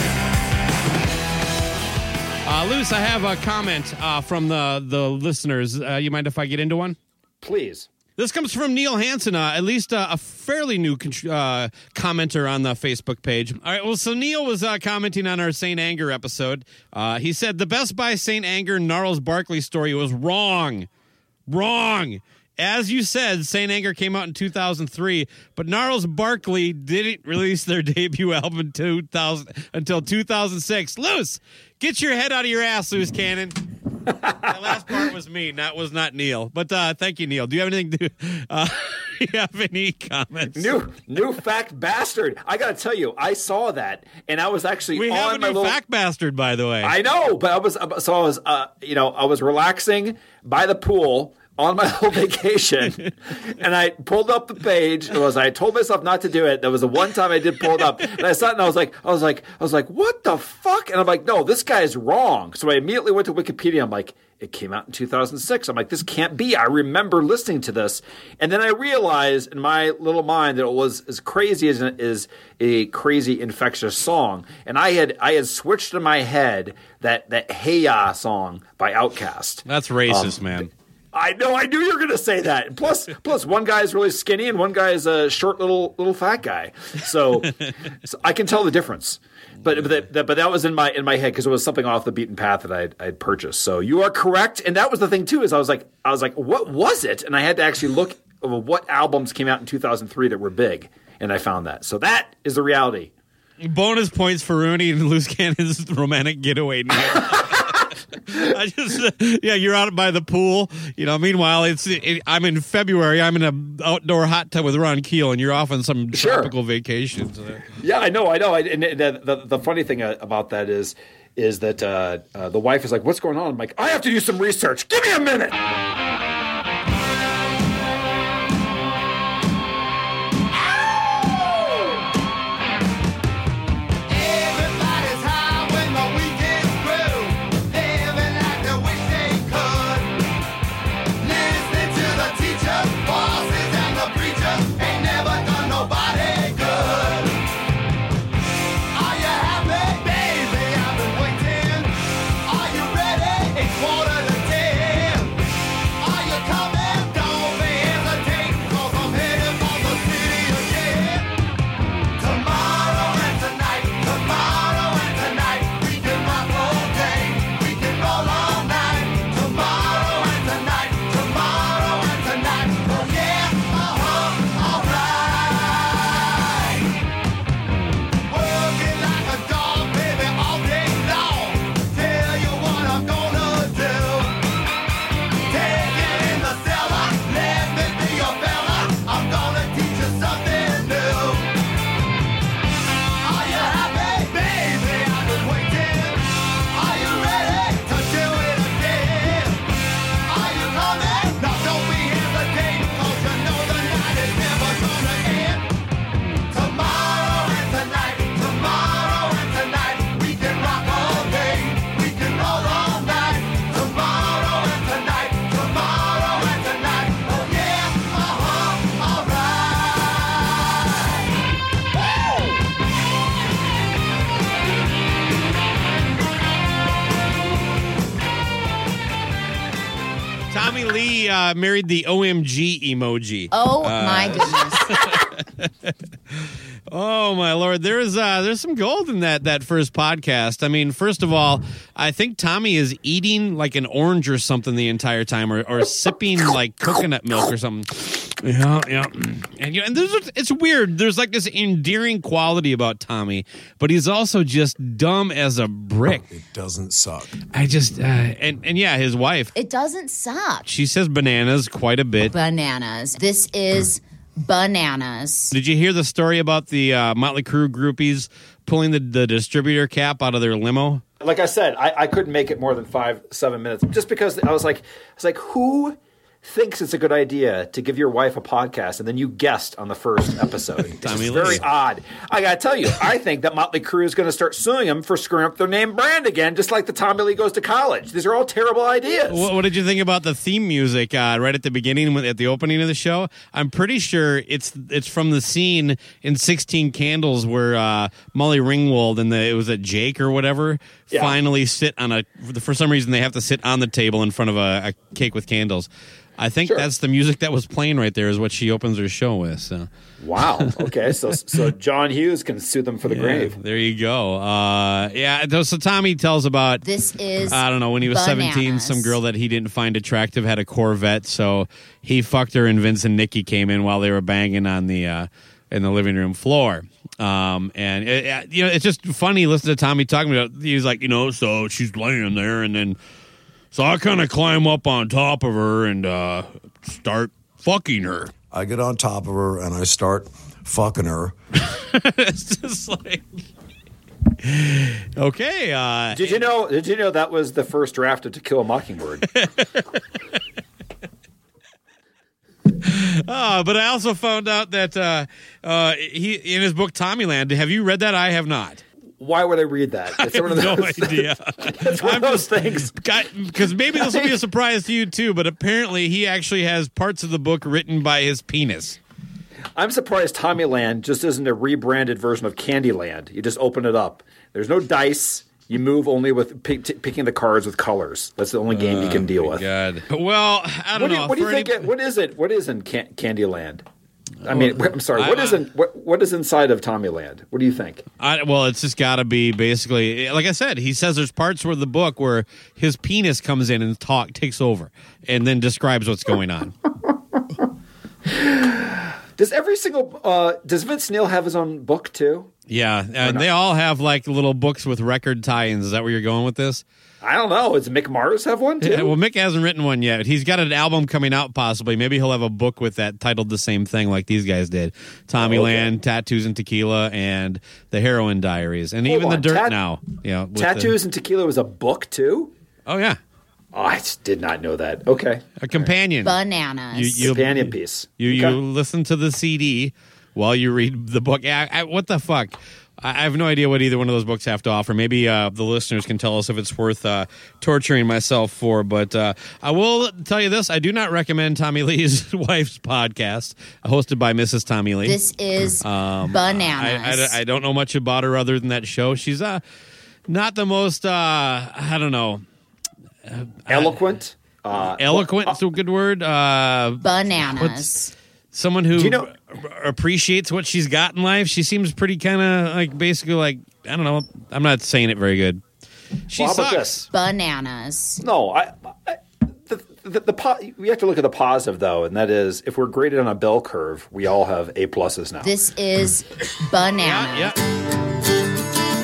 Uh, Luce, I have a comment uh, from the, the listeners. Uh, you mind if I get into one? Please. This comes from Neil Hansen, uh, at least uh, a fairly new uh, commenter on the Facebook page. All right, well, so Neil was uh, commenting on our Saint Anger episode. Uh, he said, the Best Buy Saint Anger Gnarls Barkley story was wrong. Wrong. As you said, Saint Anger came out in two thousand three, but Gnarls Barkley didn't release their debut album in two thousand, until two thousand six. Luce, get your head out of your ass, Luce Cannon. That last part was me. That was not Neil. But uh, thank you, Neil. Do you have anything to? Uh, do you have any comments? New new fact bastard. I got to tell you, I saw that, and I was actually we on have a my new little fact bastard, by the way. I know, but I was so I was uh, you know I was relaxing by the pool on my whole vacation, and I pulled up the page. It was I told myself not to do it. There was the one time I did pull it up, and I saw it, and I was like, I was like, I was like, what the fuck? And I'm like, no, this guy is wrong. So I immediately went to Wikipedia. I'm like, it came out in two thousand six. I'm like, this can't be. I remember listening to this, and then I realized in my little mind that it was as crazy as is a crazy infectious song. And I had I had switched in my head that that Hey Ya song by Outkast. That's racist, um, man. I know. I knew you were going to say that. Plus, plus, one guy is really skinny and one guy is a short little little fat guy. So, so I can tell the difference. But but that, that, but that was in my in my head because it was something off the beaten path that I'd, I'd purchased. So you are correct, and that was the thing too. Is I was like I was like, what was it? And I had to actually look at what albums came out in two thousand three that were big, and I found that. So that is the reality. Bonus points for Rooney and Luce Cannon's romantic getaway. I just, uh, yeah, you're out by the pool. You know, meanwhile, it's it, I'm in February. I'm in an outdoor hot tub with Ron Keel, and you're off on some Sure. tropical vacation. So. Yeah, I know, I know. I, and the, the the funny thing about that is is that uh, uh, the wife is like, "What's going on?" I'm like, "I have to do some research. Give me a minute." Everybody's high when the weekend's through, living like they wish they could. Listening to the teachers, bosses, and the preachers ain't never done nobody good. Are you happy, baby? I've been waiting. Are you ready? It's quarter to ten. Tommy Lee uh, married the O M G emoji. Oh, Uh, my goodness. Oh my Lord, there's uh, there's some gold in that that first podcast. I mean, first of all, I think Tommy is eating like an orange or something the entire time, or, or sipping like coconut milk or something. Yeah, yeah, and you know, and there's it's weird. There's like this endearing quality about Tommy, but he's also just dumb as a brick. It doesn't suck. I just uh, and and yeah, his wife. It doesn't suck. She says bananas quite a bit. Bananas. This is bananas. Did you hear the story about the uh, Motley Crue groupies pulling the, the distributor cap out of their limo? Like I said, I, I couldn't make it more than five, seven minutes just because I was like, I was like, who thinks it's a good idea to give your wife a podcast and then you guest on the first episode? It's very odd. I got to tell you, I think that Motley Crue is going to start suing them for screwing up their name brand again, just like the Tommy Lee Goes to College. These are all terrible ideas. What, what did you think about the theme music uh, right at the beginning, at the opening of the show? I'm pretty sure it's it's from the scene in sixteen Candles where uh, Molly Ringwald and the it was a Jake or whatever Yeah. finally sit on a. For some reason, they have to sit on the table in front of a, a cake with candles. I think that's the music that was playing right there is what she opens her show with. So. Wow. Okay. So so John Hughes can sue them for the Yeah, grave. There you go. Uh, yeah. So Tommy tells about This is I don't know when he was bananas. seventeen, some girl that he didn't find attractive had a Corvette, so he fucked her, and Vince and Nikki came in while they were banging on the uh, in the living room floor. Um, and it, it- you know, it's just funny listening to Tommy talking about. He's like, you know, so she's laying there, and then so I kind of climb up on top of her and uh, start fucking her. I get on top of her and I start fucking her. It's just like. Okay. Uh, Did you know? Did you know that was the first draft of To Kill a Mockingbird? Oh, but I also found out that uh, uh, he in his book Tommyland. Have you read that? I have not. Why would I read that? I It's have one of no those- idea. It's one of those things. Because maybe this will be a surprise to you too. But apparently, he actually has parts of the book written by his penis. I'm surprised Tommyland just isn't a rebranded version of Candyland. You just open it up. There's no dice. You move only with pick, t- picking the cards with colors. That's the only game you can deal with. God. Well, I don't what do know. you, what do you For think? any- It, what is it? What is in can- Candyland? I mean, Oh, I'm sorry. I- What is in what, what is inside of Tommyland? What do you think? I, well, it's just got to be basically, like I said, he says there's parts where the book where his penis comes in and talk takes over, and then describes what's going on. Does every single uh, does Vince Neil have his own book too? Yeah, and they all have like little books with record tie-ins. Is that where you're going with this? I don't know. Does Mick Mars have one too? Yeah, well, Mick hasn't written one yet. He's got an album coming out, possibly. Maybe he'll have a book with that titled the same thing, like these guys did. Tommy Oh, okay. Land, Tattoos and Tequila, and The Heroin Diaries, and Hold even on, The Dirt Tat- Now. Yeah, with the- Tattoos and Tequila was a book too. Oh yeah. Oh, I just did not know that. Okay, a companion. Bananas. You, you, companion piece. You you Okay. listen to the C D while you read the book. I, I, what the fuck? I I have no idea what either one of those books have to offer. Maybe uh, the listeners can tell us if it's worth uh, torturing myself for. But uh, I will tell you this: I do not recommend Tommy Lee's wife's podcast, hosted by Missus Tommy Lee. This is Um, bananas. I, I, I don't know much about her other than that show. She's uh, not the most. Uh, I don't know. Eloquent. Uh, Eloquent is a good word. Uh, Bananas. what's- Someone who Do you know- appreciates what she's got in life. She seems pretty kind of like basically like I don't know. I'm not saying it very good. She Well, how about sucks. this? Bananas. No, I, I the the, the po- we have to look at the positive though, and that is if we're graded on a bell curve, we all have A pluses now. This is bananas. Yeah.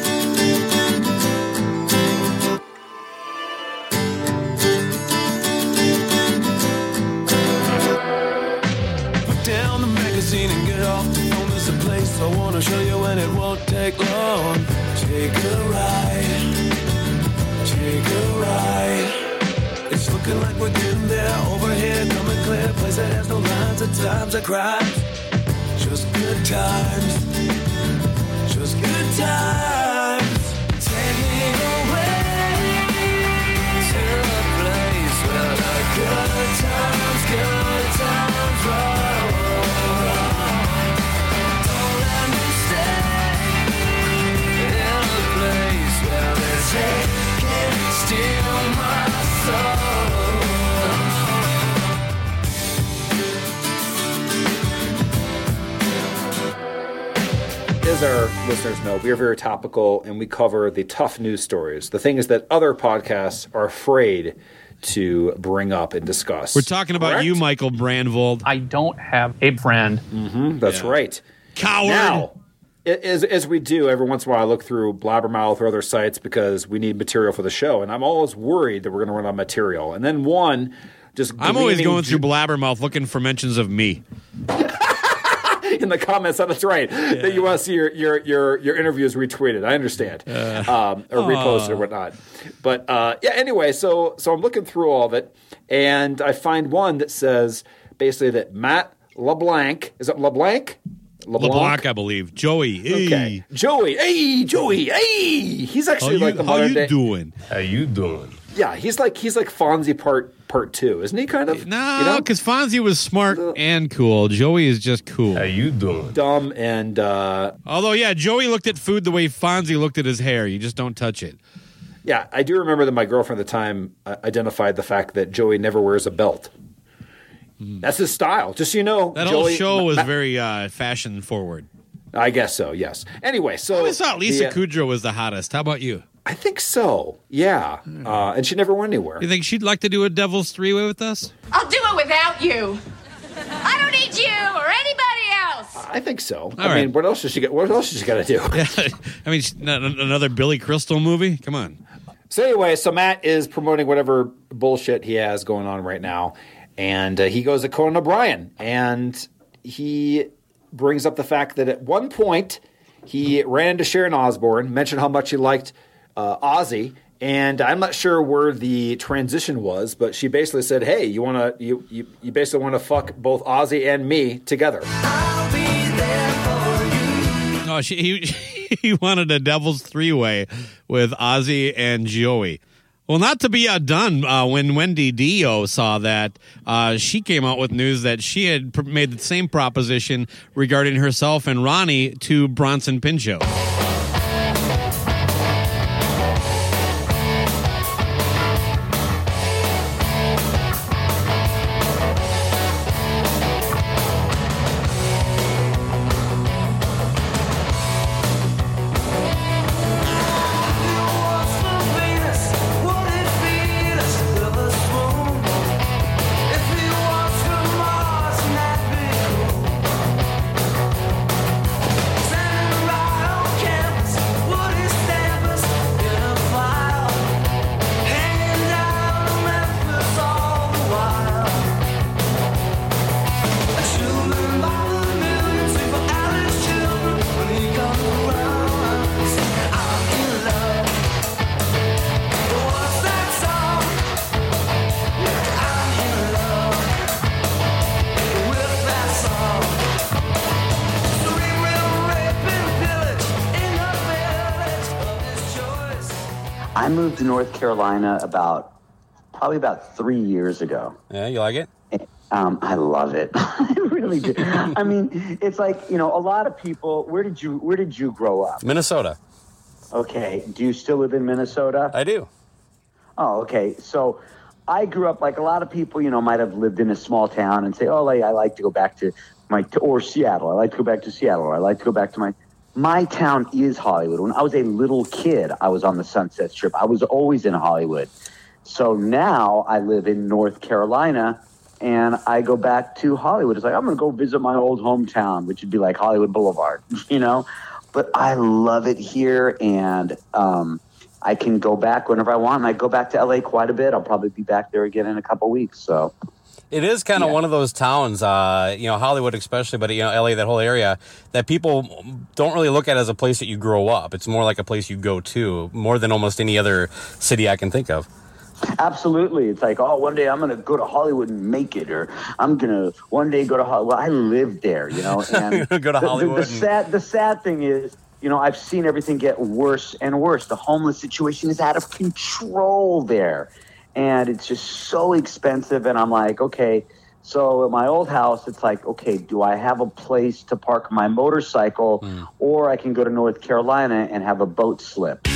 Put down the magazine and get off the phone. There's a place I wanna show you and it won't take long. Take a ride. Take a ride. It's looking like we're getting there. Over here, coming clear. Place that has no lines at times or crimes. Just good times. Just good times. Take me away to a place where the good times, good times roll. Don't let me stay in a place where they take and steal my soul. our listeners know, we are very topical and we cover the tough news stories. The thing is that other podcasts are afraid to bring up and discuss. We're talking about Correct? you, Michael Brandvold. I don't have a friend. Mm-hmm, that's Yeah. right. Coward. Now, as, as we do, every once in a while I look through Blabbermouth or other sites because we need material for the show, and I'm always worried that we're going to run out of material. And then one just I'm always gleaming going ju- through Blabbermouth looking for mentions of me. in the comments. Oh, that's right. Yeah. That you want to see your, your your your interviews retweeted. I understand, uh, um, or reposted or whatnot. But uh, yeah. Anyway, so so I'm looking through all of it, and I find one that says basically that Matt LeBlanc is it LeBlanc? LeBlanc, LeBlanc I believe. Joey. Hey. Okay. Joey. Hey, Joey. Hey. He's actually how like you, the how modern you day. doing? How you doing? Yeah, he's like he's like Fonzie part part two, isn't he? Kind of. No, because you know? Fonzie was smart and cool. Joey is just cool. How you doing? Dumb and. uh Although, yeah, Joey looked at food the way Fonzie looked at his hair. You just don't touch it. Yeah, I do remember that my girlfriend at the time uh, identified the fact that Joey never wears a belt. Mm. That's his style. Just so you know, that Joey, whole show was Ma- very uh, fashion forward. I guess so. Yes. Anyway, so I always thought Lisa the, uh, Kudrow was the hottest. How about you? I think so. Yeah, uh, and she never went anywhere. You think she'd like to do a Devil's Three-Way with us? I'll do it without you. I don't need you or anybody else. I think so. All I right. mean, what else does she get? What else does she got to do? Yeah, I mean, n- n- another Billy Crystal movie? Come on. So anyway, so Matt is promoting whatever bullshit he has going on right now, and uh, he goes to Conan O'Brien, and he brings up the fact that at one point he ran into Sharon Osbourne, mentioned how much he liked uh, Ozzy, and I'm not sure where the transition was, but she basically said, "Hey, you want to you, you you basically want to fuck both Ozzy and me together." No, she, he he wanted a Devil's Three-Way with Ozzy and Joey. Well, not to be outdone, uh, when Wendy Dio saw that, uh, she came out with news that she had pr- made the same proposition regarding herself and Ronnie to Bronson Pinchot. I moved to North Carolina about probably about three years ago. Yeah, you like it? Um, I love it. I really do. I mean, it's like, you know, a lot of people. Where did you Where did you grow up? Minnesota. Okay. Do you still live in Minnesota? I do. Oh, okay. So I grew up like a lot of people, you know, might have lived in a small town and say, oh, like, I like to go back to my, or Seattle. I like to go back to Seattle. Or I like to go back to my, my town is Hollywood. When I was a little kid, I was on the Sunset Strip. I was always in Hollywood. So now I live in North Carolina and I go back to Hollywood. It's like, I'm going to go visit my old hometown, which would be like Hollywood Boulevard, you know? But I love it here, and um, I can go back whenever I want. And I go back to L A quite a bit. I'll probably be back there again in a couple weeks. So It is kind of Yeah. one of those towns, uh, you know, Hollywood especially, but, you know, L A, that whole area, that people don't really look at as a place that you grow up. It's more like a place you go to, more than almost any other city I can think of. absolutely. It's like, oh, one day I'm going to go to Hollywood and make it, or I'm going to one day go to Hollywood. Well, I live there, you know. And Go to the- the- Hollywood The, and- sad, the sad thing is, you know, I've seen everything get worse and worse. The homeless situation is out of control there. And it's just so expensive. And I'm like, okay, so at my old house, it's like, okay, do I have a place to park my motorcycle, Hmm. or I can go to North Carolina and have a boat slip?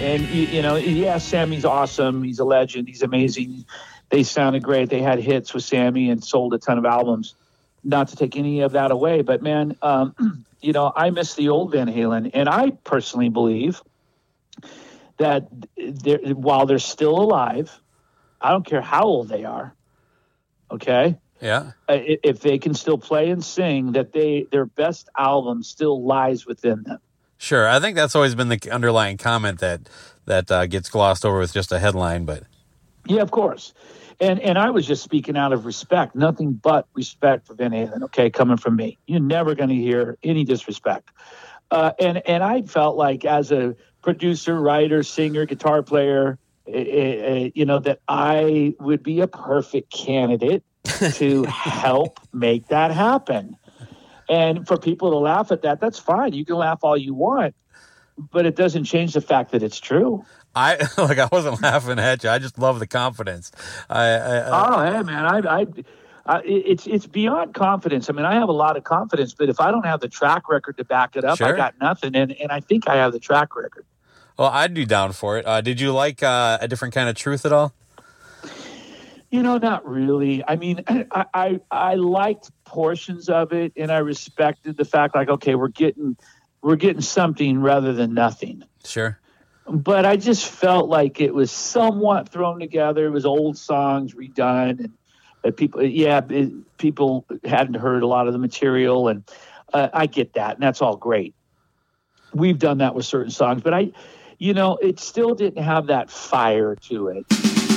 and you, you know, yeah, Sammy's awesome. He's a legend. He's amazing. They sounded great. They had hits with Sammy and sold a ton of albums. Not to take any of that away, but man, um, you know, I miss the old Van Halen, and I personally believe that they're, while they're still alive, I don't care how old they are. Okay. Yeah. Uh, if they can still play and sing, that they their best album still lies within them. Sure. I think that's always been the underlying comment that that uh, gets glossed over with just a headline, but yeah, of course. And and I was just speaking out of respect, nothing but respect for Van Halen. Okay, coming from me, you're never going to hear any disrespect. Uh, and and I felt like as a producer, writer, singer, guitar player, uh, uh, you know, that I would be a perfect candidate to help make that happen. And for people to laugh at that, that's fine. You can laugh all you want, but it doesn't change the fact that it's true. I like I wasn't laughing at you. I just love the confidence. I, I, I oh, hey, man, I, I, I, it's it's beyond confidence. I mean, I have a lot of confidence, but if I don't have the track record to back it up, Sure. I got nothing. And and I think I have the track record. well, I'd be down for it. Uh, did you like uh, A Different Kind of Truth at all? You know, not really. I mean, I, I I liked portions of it, and I respected the fact, like, okay, we're getting we're getting something rather than nothing. Sure. But I just felt like it was somewhat thrown together. It was old songs redone, and uh, people, yeah, it, people hadn't heard a lot of the material, and uh, I get that, and that's all great. We've done that with certain songs, but I, you know, it still didn't have that fire to it.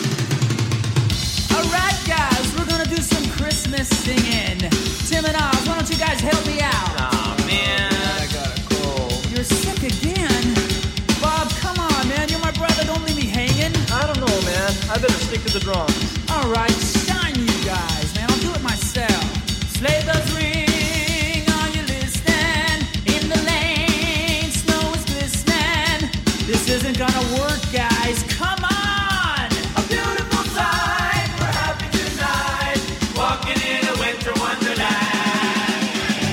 All right, guys, we're gonna do some Christmas singing. Tim and Oz, why don't you guys help me out? Aw, man, I got a cold. You're sick again? Bob, come on, man. You're my brother. Don't leave me hanging. I don't know, man. I better stick to the drums. All right, shine, you guys, man. I'll do it myself. Sleigh bells ring, are you listening? In the lane, snow is glistening. This isn't gonna work, guys. Come on! A beautiful sight. We're happy tonight. Walking in a winter wonderland.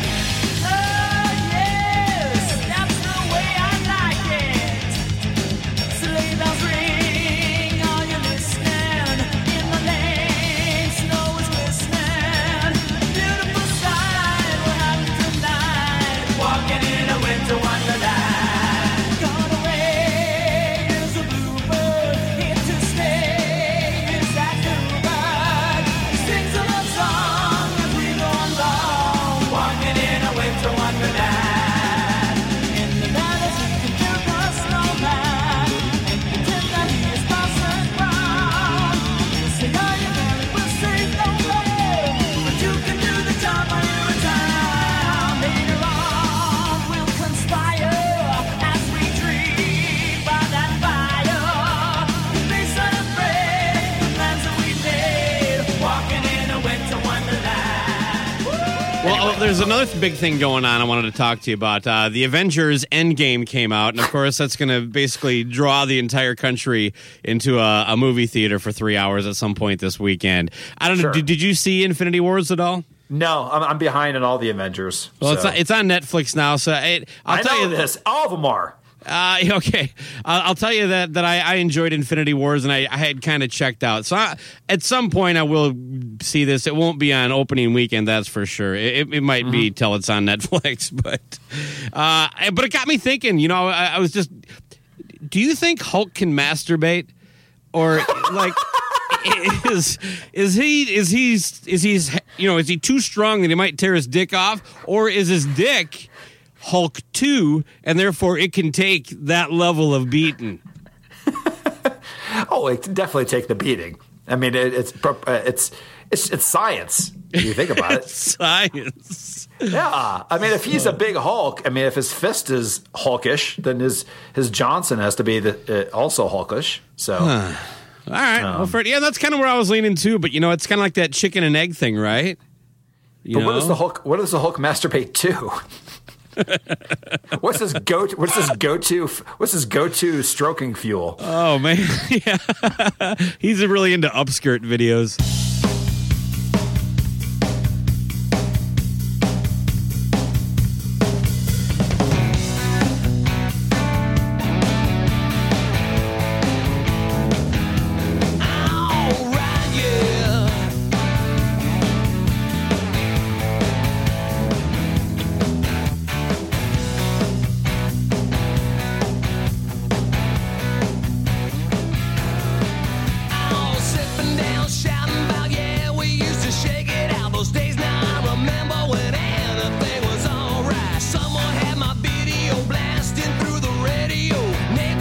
Oh, yes, that's the way I like it. Sleigh bells ring, are you listening? In the lane, snow is glistening. Beautiful sight, we're happy tonight. Walking in a winter wonderland. Gone away is a bluebird. Here to stay is that new bird. Sings a love song as we go along. Walking in a winter wonderland. In the meadows we can build a snowman and pretend that he is Parson Brown. We'll say, are you married? We'll say, no way. But you can do the job while you're in town. Later on, we'll conspire as we dream by that fire. Face unafraid, the plans that we made. Walking in a winter wonderland. Well, oh, there's another big thing going on I wanted to talk to you about. Uh, the Avengers Endgame came out, and of course, that's going to basically draw the entire country into a, a movie theater for three hours at some point this weekend. I don't know. Sure. Did, did you see Infinity Wars at all? No, I'm, I'm behind on all the Avengers. Well, so. it's, it's on Netflix now, so it, I'll I tell know you this. All of them are. Uh, okay, I'll, I'll tell you that that I, I enjoyed Infinity Wars, and I, I had kind of checked out. So I, at some point, I will see this. It won't be on opening weekend, that's for sure. It, it might be till it's on Netflix, but uh, but it got me thinking. You know, I, I was just. Do you think Hulk can masturbate, or like? Is is he is he is he you know is he too strong that he might tear his dick off, or is his dick Hulk two, and therefore it can take that level of beating? Oh, it can definitely take the beating. I mean, it, it's uh, it's it's it's science. If you think about it, science. Yeah, I mean, if he's a big Hulk, I mean, if his fist is hulkish, then his his Johnson has to be the, uh, also hulkish. So. Huh. All right. Um, well, Fred, yeah, that's kind of where I was leaning too. But you know, it's kind of like that chicken and egg thing, right? You but know? what does the Hulk? What does the Hulk masturbate to? what's his go? What's his go to? What's his go to stroking fuel? Oh man, yeah, he's really into upskirt videos.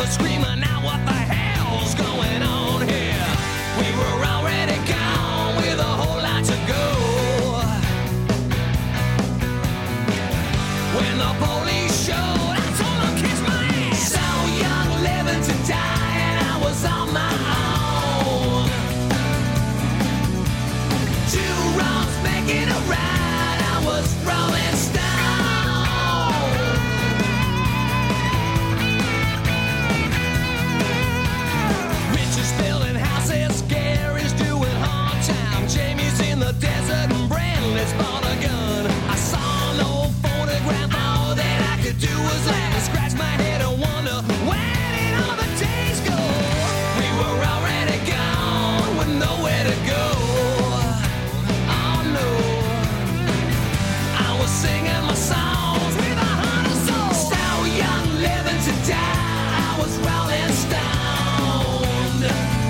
screaming out, what the hell's going on here? We were already gone with a whole lot to go. When the police showed, I told them kiss my ass. So young, living to die, and I was on my own. Two wrongs making a right, I was rolling stone. Richard's building houses, Gary's doing hard time. Jamie's in the desert and Brandley's bought a gun. I saw an old photograph, all that I could do was laugh and scratch my head and wonder, where did all the days go? We were already gone with nowhere to go. Oh no, I was singing my songs with a heart of soul. So young, living to die, I was rolling stoned.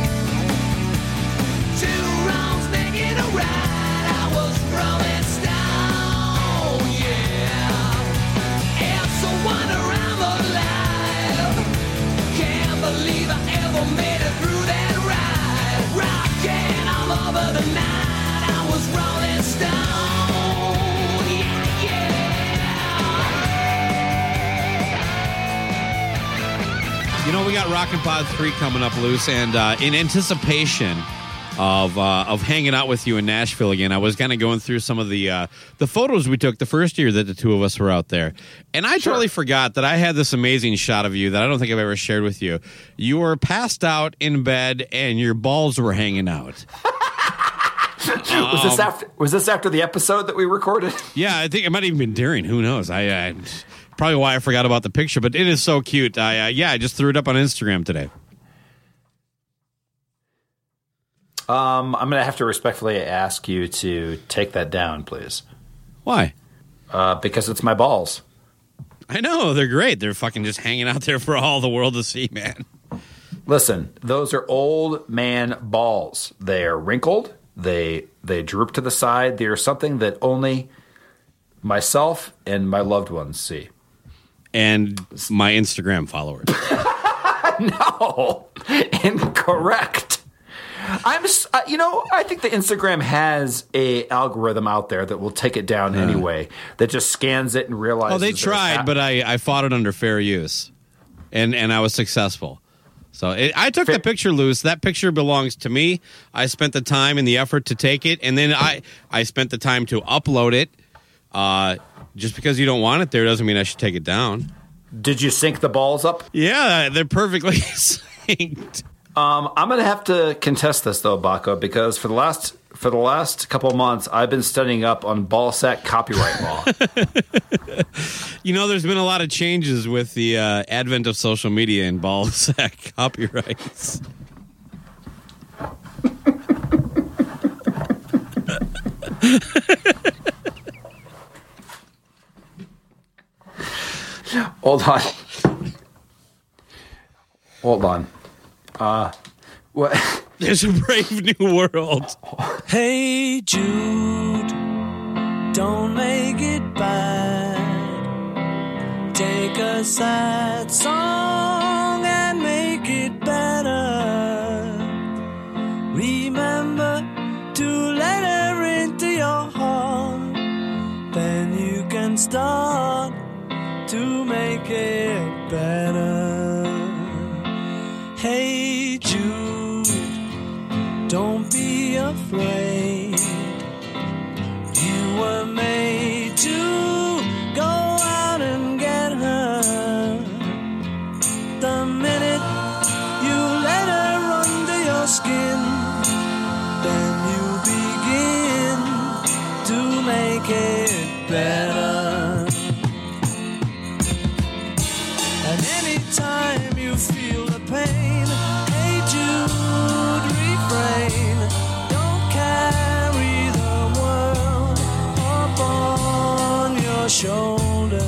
Two wrongs making a right, I was rolling stone, yeah. It's a wonder I'm alive. Can't believe I ever made it through that ride. Rocking all over the night, I was rolling stone, yeah, yeah. You know, we got Rockin' Pod three coming up loose, and uh, in anticipation of uh, of hanging out with you in Nashville again, I was kind of going through some of the uh, the photos we took the first year that the two of us were out there, and I totally forgot that I had this amazing shot of you that I don't think I've ever shared with you. You were passed out in bed, and your balls were hanging out. was this after? Was this after the episode that we recorded? Yeah, I think it might have even been during. Who knows? I, I probably why I forgot about the picture, but it is so cute. I uh, yeah, I just threw it up on Instagram today. Um, I'm going to have to respectfully ask you to take that down, please. Why? Uh, because it's my balls. I know, they're great. They're fucking just hanging out there for all the world to see, man. Listen, those are old man balls. They are wrinkled. They they droop to the side. They are something that only myself and my loved ones see. And my Instagram followers. No, incorrect. I'm, uh, you know, I think the Instagram has a algorithm out there that will take it down uh, anyway. That just scans it and realizes. Oh, they tried, but I, I fought it under fair use, and and I was successful. So it, I took fair. the picture loose. That picture belongs to me. I spent the time and the effort to take it, and then I I spent the time to upload it. Uh, just because you don't want it there doesn't mean I should take it down. Did you sync the balls up? Yeah, they're perfectly synced. Um, I'm going to have to contest this though, Baco, because for the last for the last couple of months, I've been studying up on ball sack copyright law. You know, there's been a lot of changes with the uh, advent of social media and ball sack copyrights. Hold on. Hold on. Uh, what? There's a brave new world. Hey Jude, don't make it bad. Take a sad song and make it better. Remember to let her into your heart. Then you can start to make it better. Hey Jude, don't be afraid. You were made to go out and get her. The minute you let her under your skin, then you begin to make it better. And anytime you feel the pain, hey Jude, refrain. Don't carry the world upon your shoulder.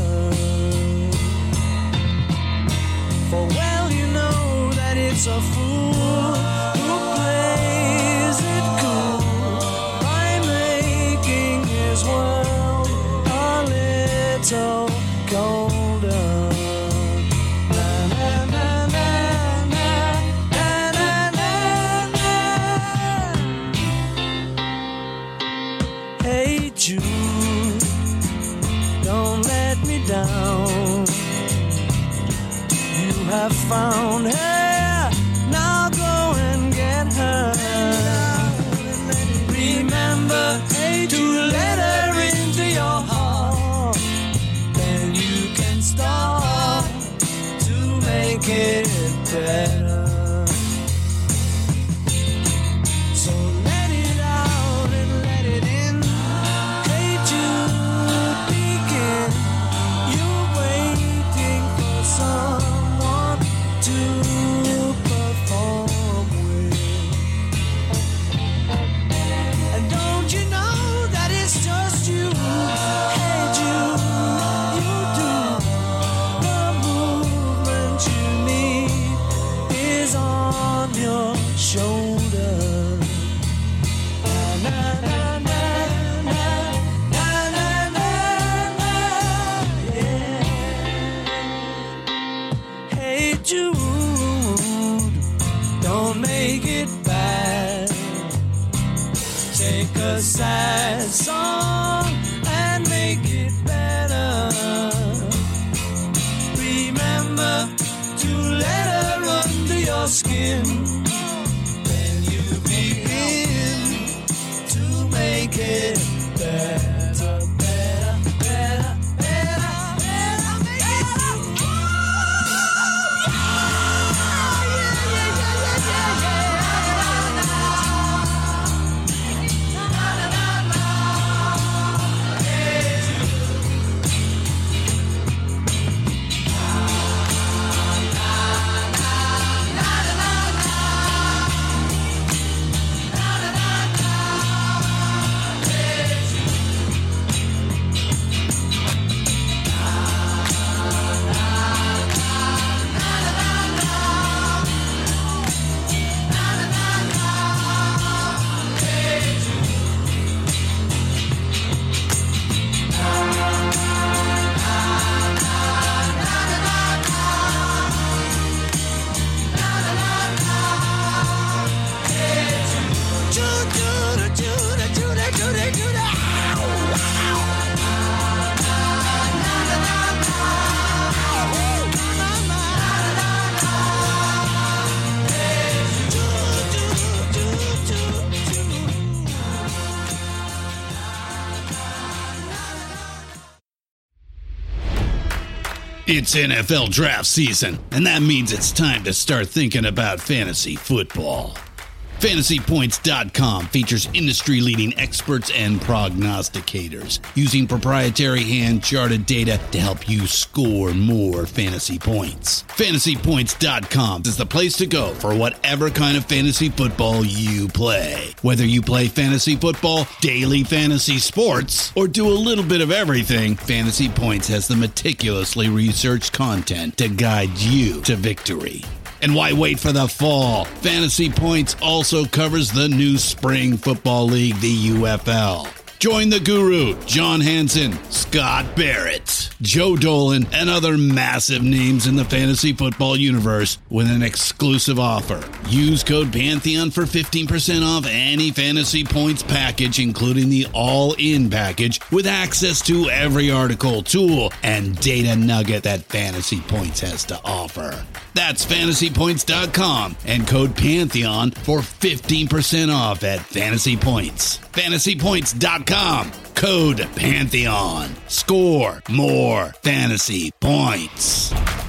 For well you know that it's a fool who plays it cool by making his world a little colder. Na, na, na, na. have found her. Now go and get her. Remember to let her into your heart. Then you can start to make it better. So let it out and let it in. Hate you begin. You're waiting for someone to perform with. And don't you know that it's just you? Hate you, you do. The movement you need is on your shoulder. Na, na, na, na, na, na, na, na, yeah. Hey Jude, don't make it bad. Take a sad song and make it better. Remember to let her under your skin. Then you begin to make it better, better, better, better, better, make it better. It's N F L draft season, and that means it's time to start thinking about fantasy football. Fantasy Points dot com features industry-leading experts and prognosticators using proprietary hand-charted data to help you score more fantasy points. Fantasy Points dot com is the place to go for whatever kind of fantasy football you play. Whether you play fantasy football, daily fantasy sports, or do a little bit of everything, Fantasy Points has the meticulously researched content to guide you to victory. And why wait for the fall? Fantasy Points also covers the new spring football league, the U F L. Join the guru, John Hansen, Scott Barrett, Joe Dolan, and other massive names in the fantasy football universe with an exclusive offer. Use code Pantheon for fifteen percent off any Fantasy Points package, including the all-in package, with access to every article, tool, and data nugget that Fantasy Points has to offer. That's Fantasy Points dot com and code Pantheon for fifteen percent off at Fantasy Points. Fantasy Points dot com, code Pantheon. Score more fantasy points.